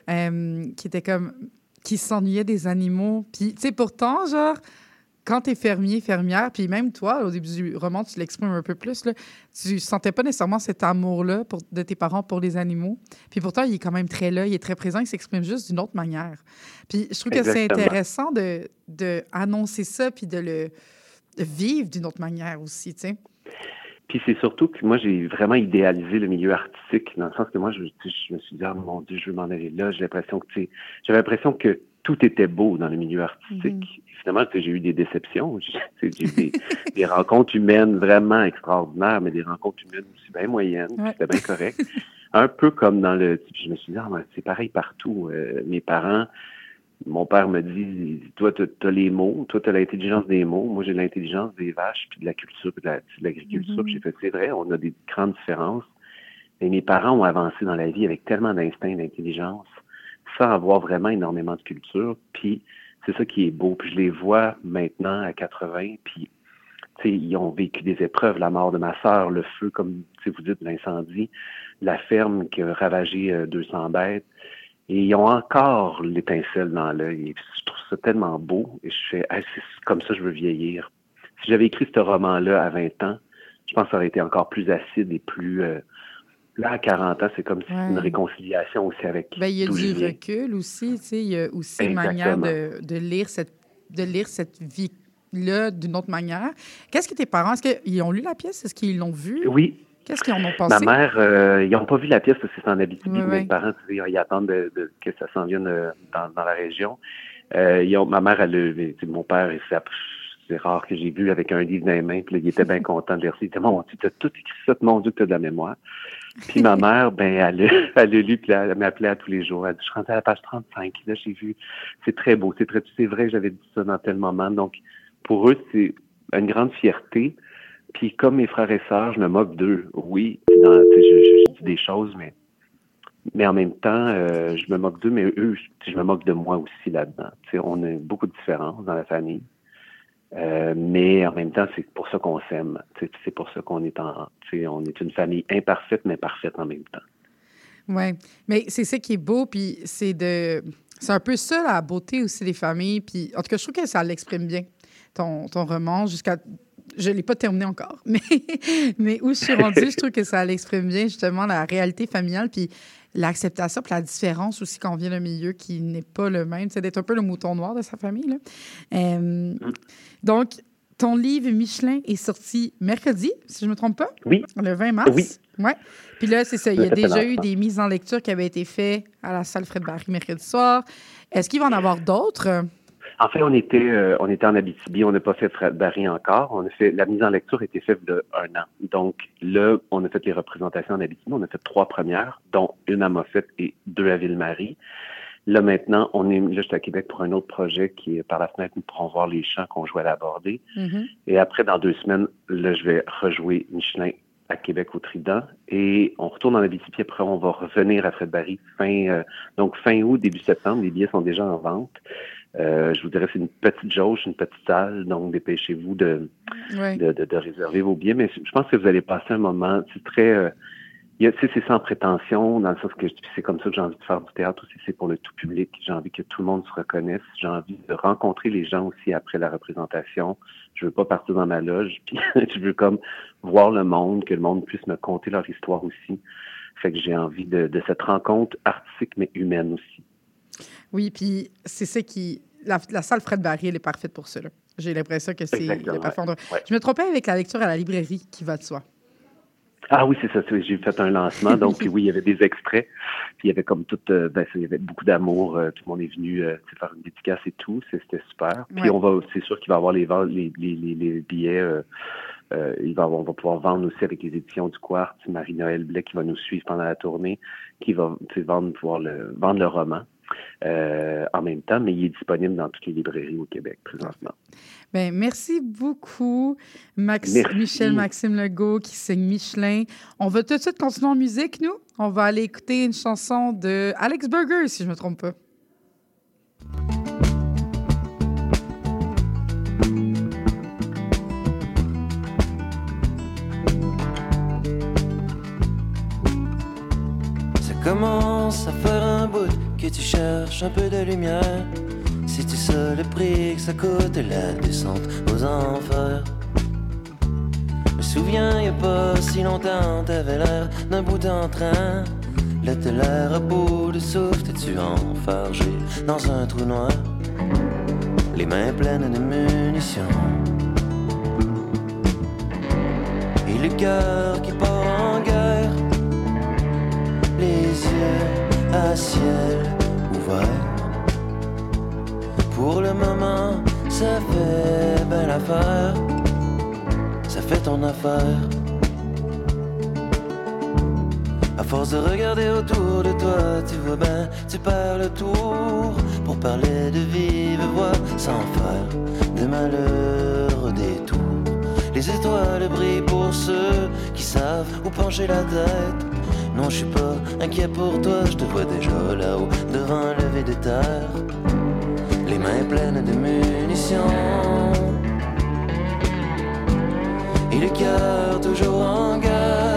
qui était comme qui s'ennuyait des animaux. Puis, tu sais, pourtant, genre, quand t'es fermier, fermière, puis même toi, au début du roman, tu l'exprimes un peu plus, là, tu sentais pas nécessairement cet amour-là de tes parents pour les animaux. Puis pourtant, il est quand même très là, il est très présent, il s'exprime juste d'une autre manière. Puis je trouve que c'est intéressant de annoncer ça, puis de vivre d'une autre manière aussi, tu sais. Puis c'est surtout que moi, j'ai vraiment idéalisé le milieu artistique, dans le sens que moi, je me suis dit, mon Dieu, je veux m'en aller là. J'avais l'impression que tout était beau dans le milieu artistique. Finalement, j'ai eu des déceptions. J'ai eu des rencontres humaines vraiment extraordinaires, mais des rencontres humaines aussi bien moyennes. C'était bien correct. Un peu comme dans je me suis dit, c'est pareil partout. Mes parents, mon père me dit, toi, t'as les mots, toi, t'as l'intelligence des mots, moi, j'ai l'intelligence des vaches, puis de la culture, puis de l'agriculture. Puis j'ai fait, c'est vrai, on a des grandes différences. Mais mes parents ont avancé dans la vie avec tellement d'instinct, d'intelligence, sans avoir vraiment énormément de culture. Puis c'est ça qui est beau. Puis je les vois maintenant à 80, puis tu sais, ils ont vécu des épreuves, la mort de ma sœur, le feu, comme vous dites, l'incendie, la ferme qui a ravagé 200 bêtes. Et ils ont encore l'étincelle dans l'œil. Et je trouve ça tellement beau. Et je fais, c'est comme ça que je veux vieillir. Si j'avais écrit ce roman-là à 20 ans, je pense que ça aurait été encore plus acide et plus... Là, à 40 ans, c'est comme si c'est une réconciliation aussi avec il y a du recul aussi, tu sais, il y a aussi une manière de lire cette vie-là d'une autre manière. Qu'est-ce que tes parents, est-ce qu'ils ont lu la pièce? Est-ce qu'ils l'ont vue? Oui. Qu'est-ce qu'ils en ont pensé? Ma mère, ils n'ont pas vu la pièce parce que c'est en Abitibi. Mes parents, ils attendent que ça s'en vienne dans la région. Ma mère, mon père, c'est rare que j'ai vu avec un livre dans les mains, puis là, il était bien content de lire ça. Il disait, mon Dieu, tu as tout écrit ça, mon Dieu, tu as de la mémoire. Puis ma mère, elle a lu, puis elle m'appelait à tous les jours. Elle dit, je suis rentrée à la page 35, là, j'ai vu. C'est très beau, c'est vrai que j'avais dit ça dans tel moment. Donc, pour eux, c'est une grande fierté. Puis comme mes frères et sœurs, je me moque d'eux. Oui, je dis des choses, mais en même temps, je me moque d'eux, mais eux, je me moque de moi aussi là-dedans. On a beaucoup de différences dans la famille. Mais en même temps, c'est pour ça qu'on s'aime. C'est pour ça qu'on est on est une famille imparfaite, mais parfaite en même temps. Oui, mais c'est ça qui est beau, puis c'est C'est un peu ça, la beauté aussi des familles. Puis, en tout cas, je trouve que ça l'exprime bien, ton roman, jusqu'à... Je ne l'ai pas terminé encore, mais où je suis rendue, je trouve que ça l'exprime bien, justement, la réalité familiale, puis l'acceptation, puis la différence aussi quand on vient d'un milieu qui n'est pas le même. C'est d'être un peu le mouton noir de sa famille, là. Donc, ton livre Michelin est sorti mercredi, si je ne me trompe pas? Oui. Le 20 mars? Oui. Ouais. Puis là, c'est ça. Il y a déjà eu des mises en lecture qui avaient été faites à la salle Fred Barry mercredi soir. Est-ce qu'il va en avoir d'autres? En fait, on était en Abitibi, on n'a pas fait Fred Barry encore. La mise en lecture a été faite il y a 1 an. Donc là, on a fait les représentations en Abitibi. On a fait 3 premières, dont une à Moffett et 2 à Ville-Marie. Là, maintenant, je suis à Québec pour un autre projet qui est par la fenêtre, nous pourrons voir les chants qu'on jouait à l'Abordé. Mm-hmm. Et après, dans 2 semaines, là, je vais rejouer Michelin à Québec au Trident. Et on retourne en Abitibi, puis après, on va revenir à Fred Barry fin août, début septembre. Les billets sont déjà en vente. Je vous dirais c'est une petite jauge, une petite salle, donc dépêchez-vous de réserver vos billets. Mais je pense que vous allez passer un moment, c'est très... c'est sans prétention, dans le sens que c'est comme ça que j'ai envie de faire du théâtre aussi, c'est pour le tout public. J'ai envie que tout le monde se reconnaisse. J'ai envie de rencontrer les gens aussi après la représentation. Je veux pas partir dans ma loge, puis je veux comme voir le monde, que le monde puisse me conter leur histoire aussi. Fait que j'ai envie de cette rencontre artistique, mais humaine aussi. Oui, puis c'est ça qui... La salle Fred Barry, elle est parfaite pour ça. Là. J'ai l'impression que c'est... Ouais. Je me trompais avec la lecture à la librairie qui va de soi. Ah oui, c'est ça. J'ai fait un lancement. Donc, puis oui, il y avait des extraits. Puis il y avait comme tout... il y avait beaucoup d'amour. Tout le monde est venu faire une dédicace et tout. C'était super. Puis c'est sûr qu'il va y avoir les billets... on va pouvoir vendre aussi avec les éditions du Quartz, Marie-Noël Blais qui va nous suivre pendant la tournée, qui va pouvoir vendre le roman. En même temps, mais il est disponible dans toutes les librairies au Québec présentement. Bien, merci beaucoup, Michel Maxime Legault qui signe Michelin. On va tout de suite continuer en musique, nous. On va aller écouter une chanson de Alex Burger, si je ne me trompe pas. Ça commence à faire un bout que tu cherches un peu de lumière. Si tu sais le prix que ça coûte la descente aux enfers. Je me souviens, y a pas si longtemps, t'avais l'air d'un bout en train. Là t'as l'air à bout de souffle, t'es-tu enfargé dans un trou noir, les mains pleines de munitions et le cœur qui part en guerre, les yeux à ciel ouvert. Pour le moment, ça fait belle affaire, ça fait ton affaire. À force de regarder autour de toi, tu vois ben, tu perds le tour pour parler de vive voix, sans faire de malheur des tours. Les étoiles brillent pour ceux qui savent où pencher la tête. Non, je suis pas inquiet pour toi, je te vois déjà là-haut, devant un lever de terre, les mains pleines de munitions et le cœur toujours en guerre,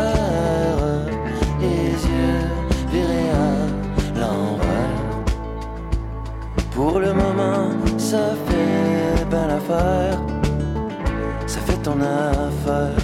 les yeux virés à l'envers. Pour le moment, ça fait belle affaire, ça fait ton affaire.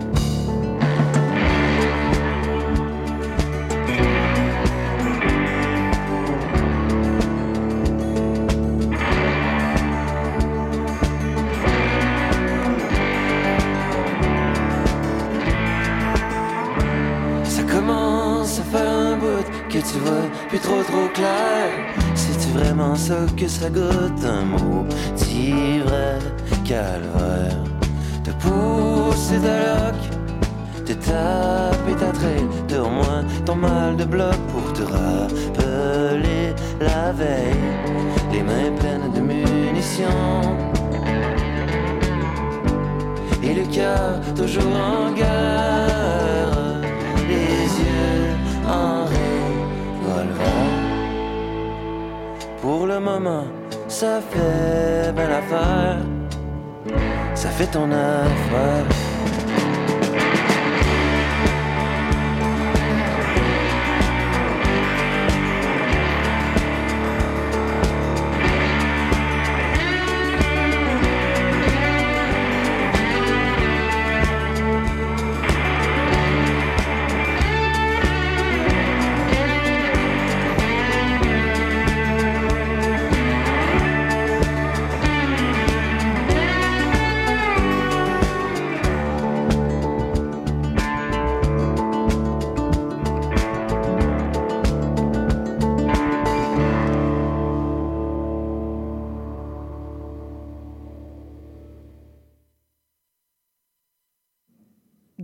Que tu vois plus trop clair. C'est-tu vraiment ça que ça goûte, un mot si vrai calvaire? Te pousser ta loque, te taper ta traîne, te au moins ton mal de bloc pour te rappeler la veille, les mains pleines de munitions et le cœur toujours en guerre, les yeux en revolver. Pour le moment, ça fait belle affaire, ça fait ton affaire.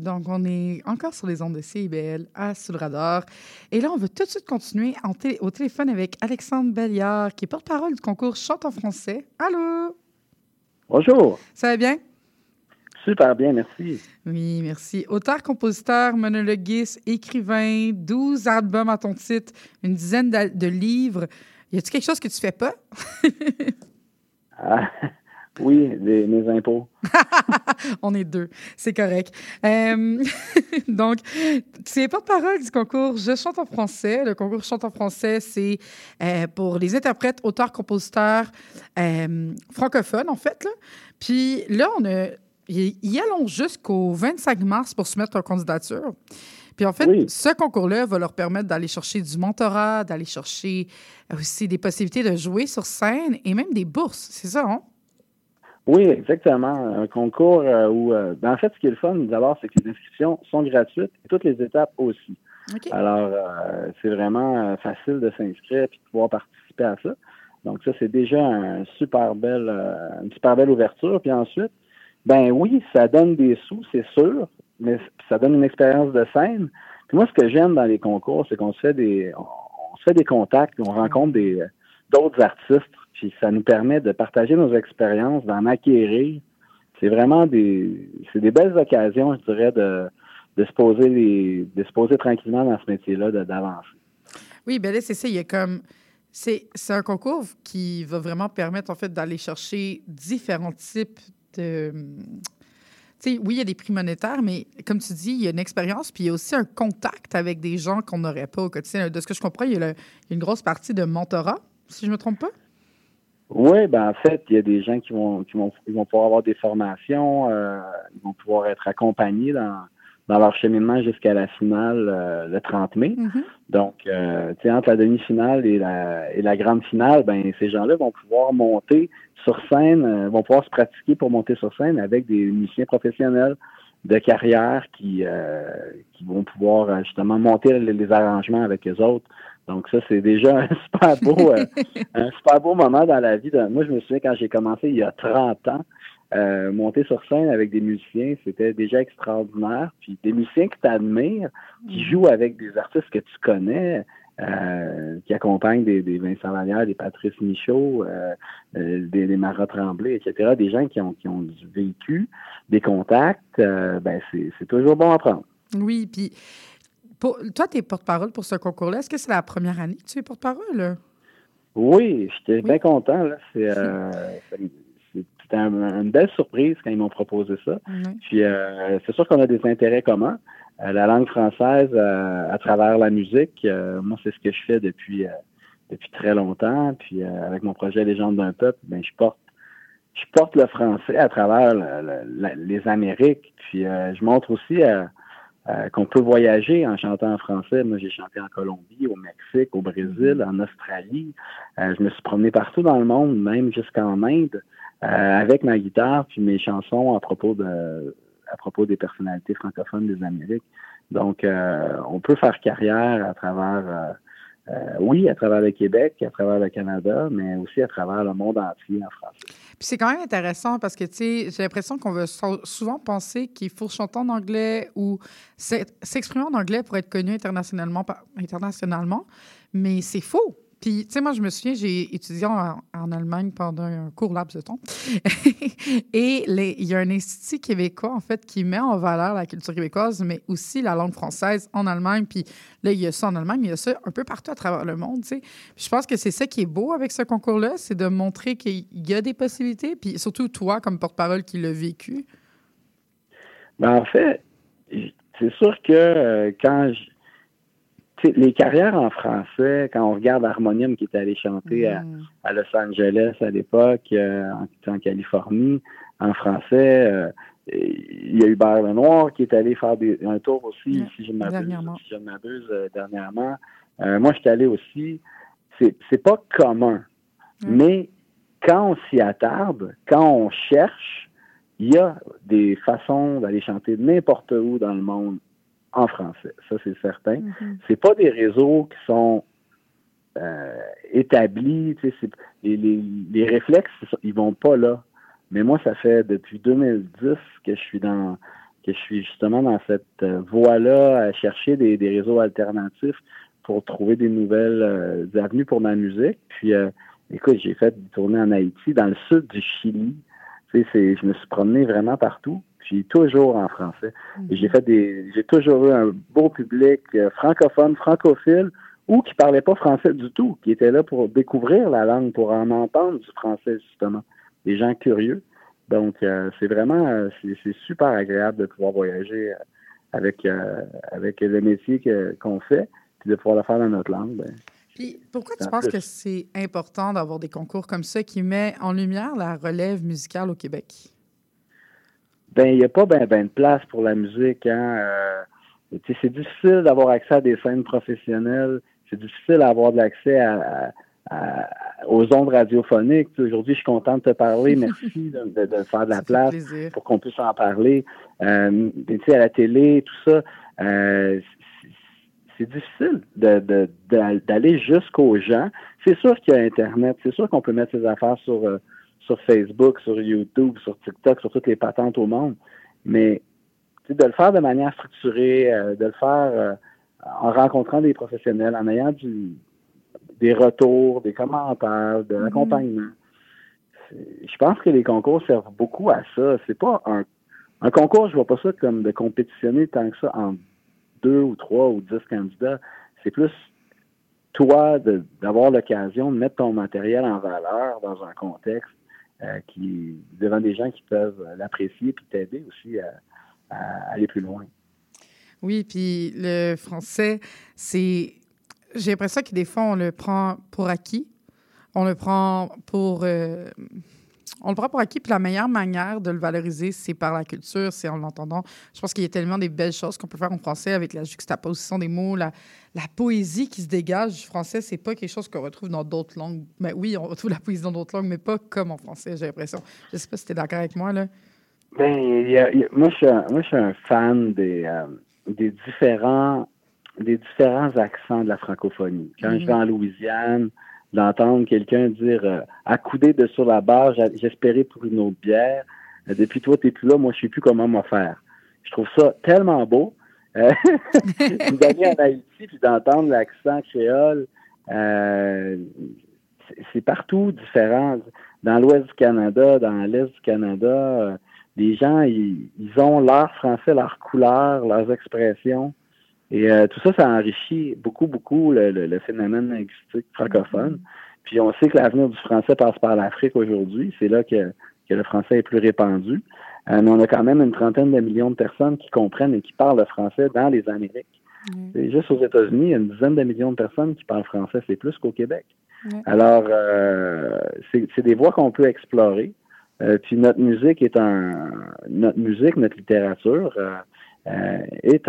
Donc, on est encore sur les ondes de CIBL à Sous le radar. Et là, on va tout de suite continuer au téléphone avec Alexandre Belliard, qui est porte-parole du concours Chante en français. Allô? Bonjour. Ça va bien? Super bien, merci. Oui, merci. Auteur, compositeur, monologuiste, écrivain, 12 albums à ton titre, une dizaine de livres. Y a-t-il quelque chose que tu fais pas? Oui, mes impôts. On est deux, c'est correct. Donc, tu es porte-parole du concours Je chante en français. Le concours Chante en français, c'est pour les interprètes, auteurs, compositeurs francophones, en fait. Là. Puis là, y allons jusqu'au 25 mars pour soumettre leur candidature. Puis en fait, ce concours-là va leur permettre d'aller chercher du mentorat, d'aller chercher aussi des possibilités de jouer sur scène et même des bourses. C'est ça, hein? Oui, exactement. Un concours où, en fait, ce qui est le fun, d'abord, c'est que les inscriptions sont gratuites et toutes les étapes aussi. Okay. Alors, c'est vraiment facile de s'inscrire et de pouvoir participer à ça. Donc, ça, c'est déjà une super belle ouverture. Puis ensuite, ben oui, ça donne des sous, c'est sûr, mais ça donne une expérience de scène. Puis moi, ce que j'aime dans les concours, c'est qu'on se fait des contacts, on rencontre d'autres artistes, puis ça nous permet de partager nos expériences, d'en acquérir. C'est vraiment des belles occasions, je dirais, de se poser tranquillement dans ce métier-là, d'avancer. Oui, bien là, c'est ça, il y a comme... C'est un concours qui va vraiment permettre, en fait, d'aller chercher différents types de... Tu sais, oui, il y a des prix monétaires, mais comme tu dis, il y a une expérience, puis il y a aussi un contact avec des gens qu'on n'aurait pas au quotidien. De ce que je comprends, il y a une grosse partie de mentorat, si je ne me trompe pas. Oui, ben en fait, il y a des gens qui vont pouvoir avoir des formations, ils vont pouvoir être accompagnés dans leur cheminement jusqu'à la finale le 30 mai. Mm-hmm. Donc, tu sais, entre la demi-finale et la grande finale, ben ces gens-là vont pouvoir monter sur scène, vont pouvoir se pratiquer pour monter sur scène avec des musiciens professionnels de carrière qui vont pouvoir justement monter les arrangements avec eux autres. Donc ça, c'est déjà un super beau moment dans la vie. Moi, je me souviens quand j'ai commencé il y a 30 ans, monter sur scène avec des musiciens, c'était déjà extraordinaire. Puis des musiciens que tu admires, qui jouent avec des artistes que tu connais, qui accompagnent des Vincent Vallière, des Patrice Michaud, des Marat Tremblay, etc., des gens qui ont du vécu, des contacts, ben c'est toujours bon à prendre. Oui, puis toi, tu es porte-parole pour ce concours-là. Est-ce que c'est la première année que tu es porte-parole? Oui, j'étais bien content. Là. C'était une belle surprise quand ils m'ont proposé ça. Mm-hmm. Puis c'est sûr qu'on a des intérêts communs. La langue française à travers la musique, moi, c'est ce que je fais depuis très longtemps. Puis avec mon projet Légende d'un peuple, ben je porte le français à travers les Amériques. Puis je montre aussi qu'on peut voyager en chantant en français. Moi, j'ai chanté en Colombie, au Mexique, au Brésil, en Australie. Je me suis promené partout dans le monde, même jusqu'en Inde, avec ma guitare puis mes chansons à propos des personnalités francophones des Amériques. Donc, on peut faire carrière à travers, à travers le Québec, à travers le Canada, mais aussi à travers le monde entier en français. Puis c'est quand même intéressant parce que, tu sais, j'ai l'impression qu'on va souvent penser qu'il faut chanter en anglais ou s'exprimer en anglais pour être connu internationalement, mais c'est faux. Puis, tu sais, moi, je me souviens, j'ai étudié en Allemagne pendant un court laps de temps. Et il y a un institut québécois, en fait, qui met en valeur la culture québécoise, mais aussi la langue française en Allemagne. Puis là, il y a ça en Allemagne, mais il y a ça un peu partout à travers le monde, tu sais. Puis je pense que c'est ça qui est beau avec ce concours-là, c'est de montrer qu'il y a des possibilités, puis surtout toi, comme porte-parole, qui l'as vécu. Ben, en fait, c'est sûr que les carrières en français, quand on regarde Harmonium qui est allé chanter à Los Angeles à l'époque, en Californie, en français, il y a Hubert Lenoir qui est allé faire un tour aussi, si je ne m'abuse, dernièrement. Moi, je suis allé aussi. C'est pas commun, mais quand on s'y attarde, quand on cherche, il y a des façons d'aller chanter n'importe où dans le monde en français, ça c'est certain. Mm-hmm. C'est pas des réseaux qui sont établis, tu sais, les réflexes, ils vont pas là. Mais moi, ça fait depuis 2010 que je suis dans que je suis justement dans cette voie-là à chercher des réseaux alternatifs pour trouver des nouvelles avenues pour ma musique. Puis, écoute, j'ai fait des tournées en Haïti, dans le sud du Chili. Je me suis promené vraiment partout, puis toujours en français. Et j'ai toujours eu un beau public francophone, francophile, ou qui parlait pas français du tout, qui était là pour découvrir la langue, pour en entendre du français, justement. Des gens curieux. Donc, c'est vraiment, c'est super agréable de pouvoir voyager avec le métier qu'on fait, puis de pouvoir le faire dans notre langue. Puis, pourquoi tu penses que c'est important d'avoir des concours comme ça qui met en lumière la relève musicale au Québec? Il n'y a pas ben de place pour la musique, hein. C'est difficile d'avoir accès à des scènes professionnelles. C'est difficile d'avoir de l'accès aux ondes radiophoniques. Aujourd'hui, je suis content de te parler. Merci de faire de la place pour qu'on puisse en parler. À la télé, tout ça, c'est difficile d'aller jusqu'aux gens. C'est sûr qu'il y a Internet. C'est sûr qu'on peut mettre ses affaires sur Facebook, sur YouTube, sur TikTok, sur toutes les patentes au monde. Mais de le faire de manière structurée, de le faire en rencontrant des professionnels, en ayant des retours, des commentaires, de l'accompagnement. Je pense que les concours servent beaucoup à ça. C'est pas un concours, je vois pas ça comme de compétitionner tant que ça en 2 ou 3 ou 10 candidats. C'est plus toi d'avoir l'occasion de mettre ton matériel en valeur dans un contexte devant des gens qui peuvent l'apprécier puis t'aider aussi à aller plus loin. Oui, puis le français, j'ai l'impression que des fois, on le prend pour acquis. On le prend pour acquis, puis la meilleure manière de le valoriser, c'est par la culture, c'est en l'entendant. Je pense qu'il y a tellement des belles choses qu'on peut faire en français avec la juxtaposition des mots, la poésie qui se dégage du français. C'est pas quelque chose qu'on retrouve dans d'autres langues. Mais oui, on retrouve la poésie dans d'autres langues, mais pas comme en français, j'ai l'impression. Je sais pas si tu es d'accord avec moi, là. Moi, je suis un fan des différents accents de la francophonie. Quand je vais en Louisiane, d'entendre quelqu'un dire accoudé de sur la barre, j'espérais pour une autre bière. Depuis toi, t'es plus là, moi, je sais plus comment m'en faire. Je trouve ça tellement beau. D'aller en Haïti puis d'entendre l'accent créole, c'est partout différent. Dans l'ouest du Canada, dans l'est du Canada, les gens, ils ont leur français, leur couleur, leurs expressions. Et tout ça, ça enrichit beaucoup, beaucoup le phénomène linguistique francophone. Puis on sait que l'avenir du français passe par l'Afrique aujourd'hui. C'est là que le français est plus répandu. Mais on a quand même une 30aine de millions de personnes qui comprennent et qui parlent le français dans les Amériques. Et juste aux États-Unis, il y a une dizaine de millions de personnes qui parlent français. C'est plus qu'au Québec. Alors, c'est des voies qu'on peut explorer. Puis notre musique, notre littérature est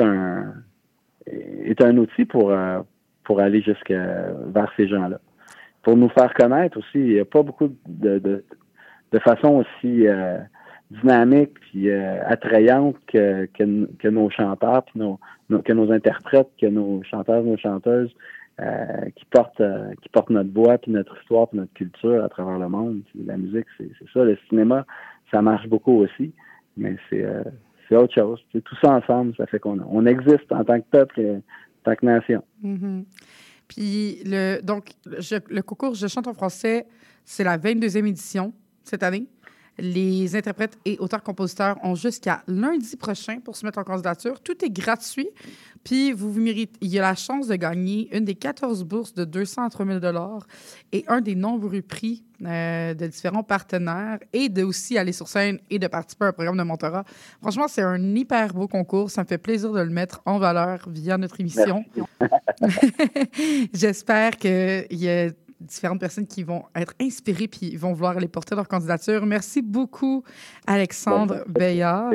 un outil pour aller vers ces gens-là. Pour nous faire connaître aussi, il n'y a pas beaucoup de façon aussi dynamique et attrayante que nos chanteurs, puis que nos interprètes, que nos chanteurs, nos chanteuses qui portent notre voix, puis notre histoire, puis notre culture à travers le monde. La musique, c'est ça. Le cinéma, ça marche beaucoup aussi, mais c'est autre chose. Tout ça ensemble, ça fait qu'on existe en tant que peuple et en tant que nation. Mm-hmm. Puis, le concours Je chante en français, c'est la 22e édition cette année. Les interprètes et auteurs-compositeurs ont jusqu'à lundi prochain pour se mettre en candidature. Tout est gratuit. Puis, vous méritez. Il y a la chance de gagner une des 14 bourses de 200 à 3 000 $ et un des nombreux prix de différents partenaires et de aussi aller sur scène et de participer à un programme de mentorat. Franchement, c'est un hyper beau concours. Ça me fait plaisir de le mettre en valeur via notre émission. J'espère qu'il y a différentes personnes qui vont être inspirées puis vont vouloir aller porter leur candidature. Merci beaucoup, Alexandre Bayard.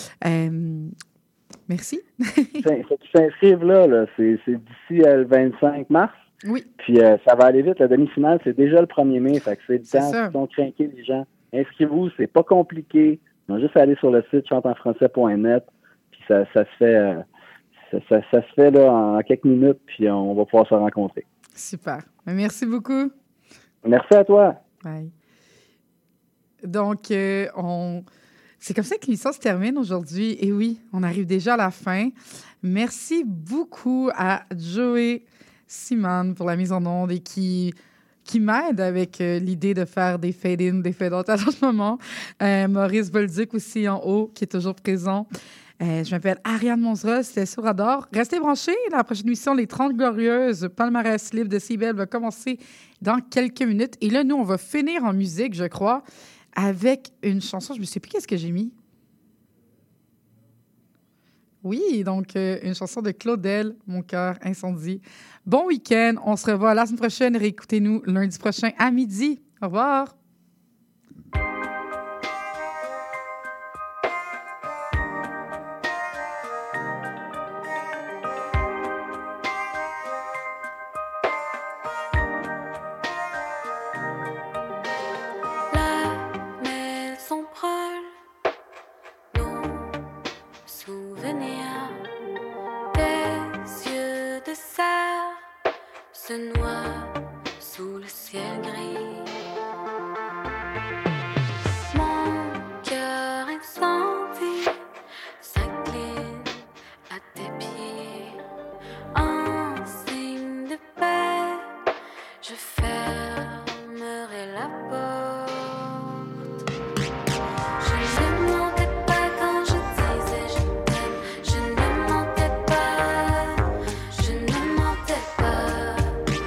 Merci. Faut qu'ils s'inscrivent là. C'est d'ici le 25 mars. Oui. Puis ça va aller vite. La demi-finale, c'est déjà le 1er mai. Fait que c'est le temps. Ils sont craqués, les gens. Inscrivez-vous, c'est pas compliqué. Ils vont juste aller sur le site chanteenfrançais.net. Puis ça se fait ça se fait là, en quelques minutes, puis on va pouvoir se rencontrer. Super. Merci beaucoup. Merci à toi. Bye. Donc, C'est comme ça que l'émission se termine aujourd'hui. Et oui, on arrive déjà à la fin. Merci beaucoup à Joey Simon pour la mise en onde et qui m'aide avec l'idée de faire des fade-in, des fade-out à ce moment. Maurice Bolduc aussi en haut, qui est toujours présent. Je m'appelle Ariane Monzera, c'était sur Radar. Restez branchés. La prochaine émission, les 30 Glorieuses, palmarès libre de CIBL, va commencer dans quelques minutes. Et là, nous, on va finir en musique, je crois, avec une chanson. Je ne sais plus qu'est-ce que j'ai mis. Oui, donc une chanson de Claudel, Mon cœur incendie. Bon week-end. On se revoit la semaine prochaine. Réécoutez-nous lundi prochain à midi. Au revoir. Se noie sous le ciel gris. Mon cœur incendie s'incline à tes pieds. En signe de paix, je fermerai la porte. Je ne mentais pas quand je disais je t'aime. Je ne mentais pas. Je ne mentais pas.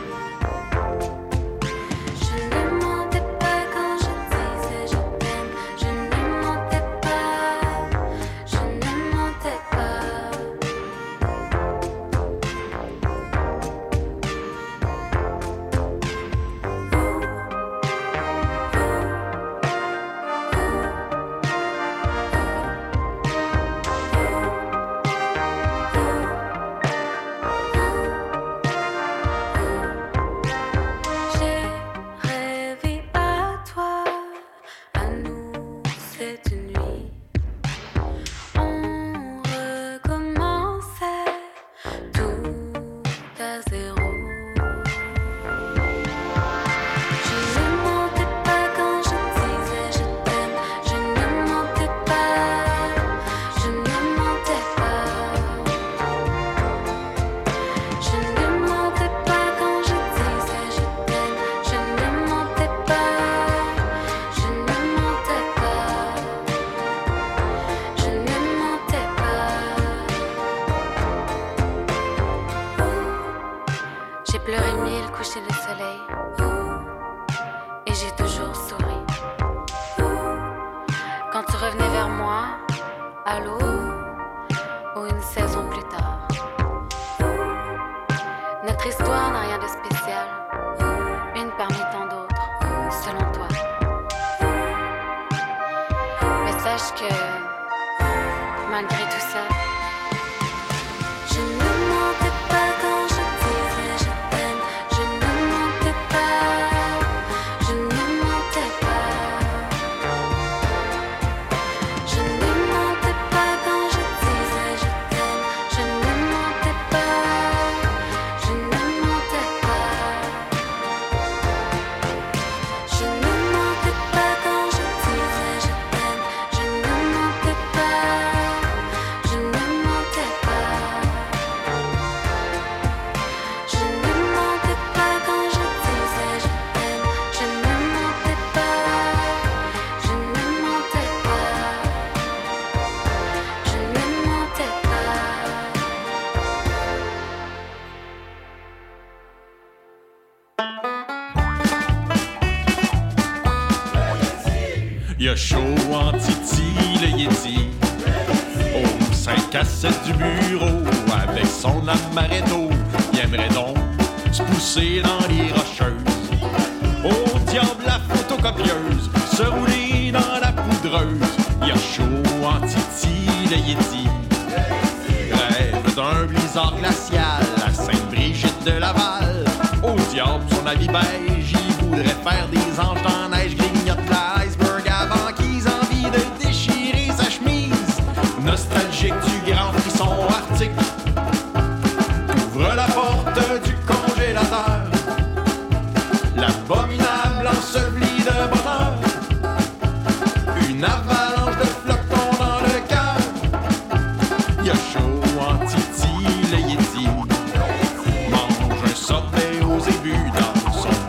Y'a chaud en Titi, le Yeti, au 5 à 7 du bureau, avec son amaretto. Il aimerait donc se pousser dans les rocheuses. Au diable la photocopieuse, se rouler dans la poudreuse. Y'a chaud en Titi, le Yeti, rêve d'un blizzard glacial à Sainte-Brigitte de Laval. Au diable son habit beige, il voudrait faire des anges dans la neige, grignote l'iceberg avant qu'ils aient envie de déchirer sa chemise. Nostalgique du grand frisson arctique, ouvre la porte du congélateur. L'abominable enseveli de bonheur, une avalanche de flocons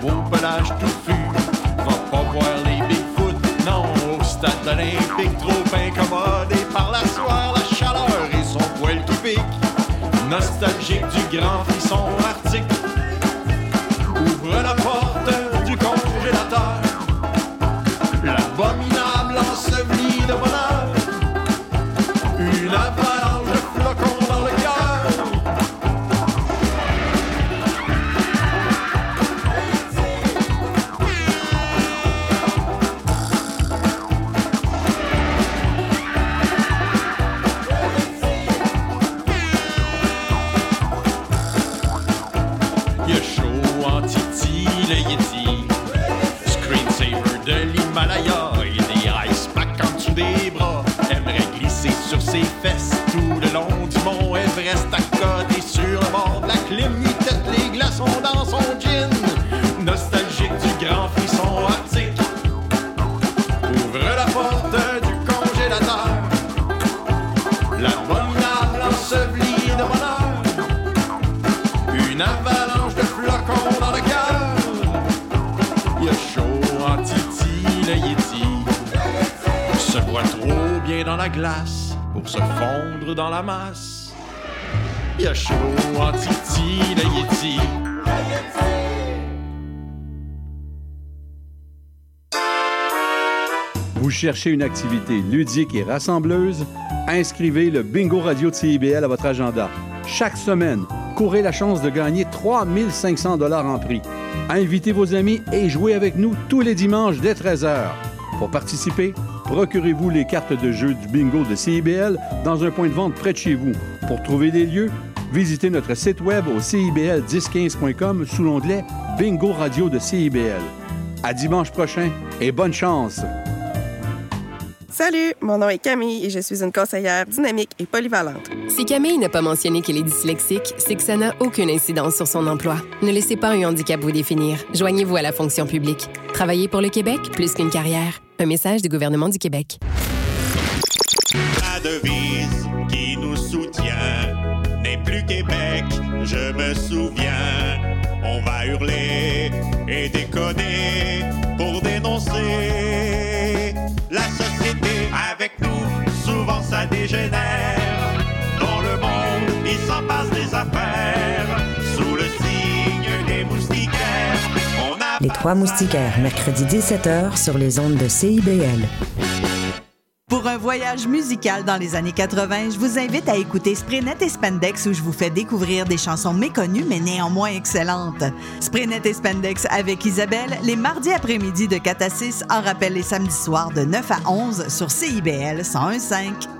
beau pelage touffu. Va pas voir les Bigfoot, non, au stade olympique, trop incommodé par la soirée, la chaleur et son poil qui pique. Nostalgique du grand frisson arctique. Ouvre la porte du congélateur. L'abominable enseveli de bonheur. Une avalanche de flocons dans le cœur. Il y a chaud en Titi, le Yeti. Screensaver de l'Himalaya et des ice packs en dessous des bras. Aimerait glisser sur ses fesses tout le long du mont Everest, accoté sur le bord de la clim. Il tête les glaçons dans son gin. Nostalgique du grand frisson arctique. Ouvre la porte du congélateur. L'abominable enseveli de bonheur. Une avalanche de flocons dans le cœur. Il y a chaud en Titi, le Yeti. Se voit trop bien dans la glace pour se fondre dans la masse. Il y a chaud en Titi, le Yeti. Vous cherchez une activité ludique et rassembleuse? Inscrivez le Bingo Radio de CIBL à votre agenda. Chaque semaine, courez la chance de gagner 3 500 $ en prix. Invitez vos amis et jouez avec nous tous les dimanches dès 13h. Pour participer, procurez-vous les cartes de jeu du bingo de CIBL dans un point de vente près de chez vous. Pour trouver des lieux, visitez notre site web au cibl1015.com sous l'onglet Bingo Radio de CIBL. À dimanche prochain et bonne chance! Salut, mon nom est Camille et je suis une conseillère dynamique et polyvalente. Si Camille n'a pas mentionné qu'elle est dyslexique, c'est que ça n'a aucune incidence sur son emploi. Ne laissez pas un handicap vous définir. Joignez-vous à la fonction publique. Travailler pour le Québec, plus qu'une carrière. Un message du gouvernement du Québec. La devise qui nous soutient n'est plus Québec, je me souviens. On va hurler et déconner pour dénoncer la société. Avec nous, souvent ça dégénère. Dans le monde, il s'en passe des affaires. Sous le signe des moustiquaires, on a... Les Trois Moustiquaires, mercredi 17h sur les ondes de CIBL. Pour un voyage musical dans les années 80, je vous invite à écouter Spraynet et Spandex où je vous fais découvrir des chansons méconnues mais néanmoins excellentes. Spraynet et Spandex avec Isabelle, les mardis après-midi de 4 à 6, en rappel les samedis soirs de 9 à 11 sur CIBL 101.5.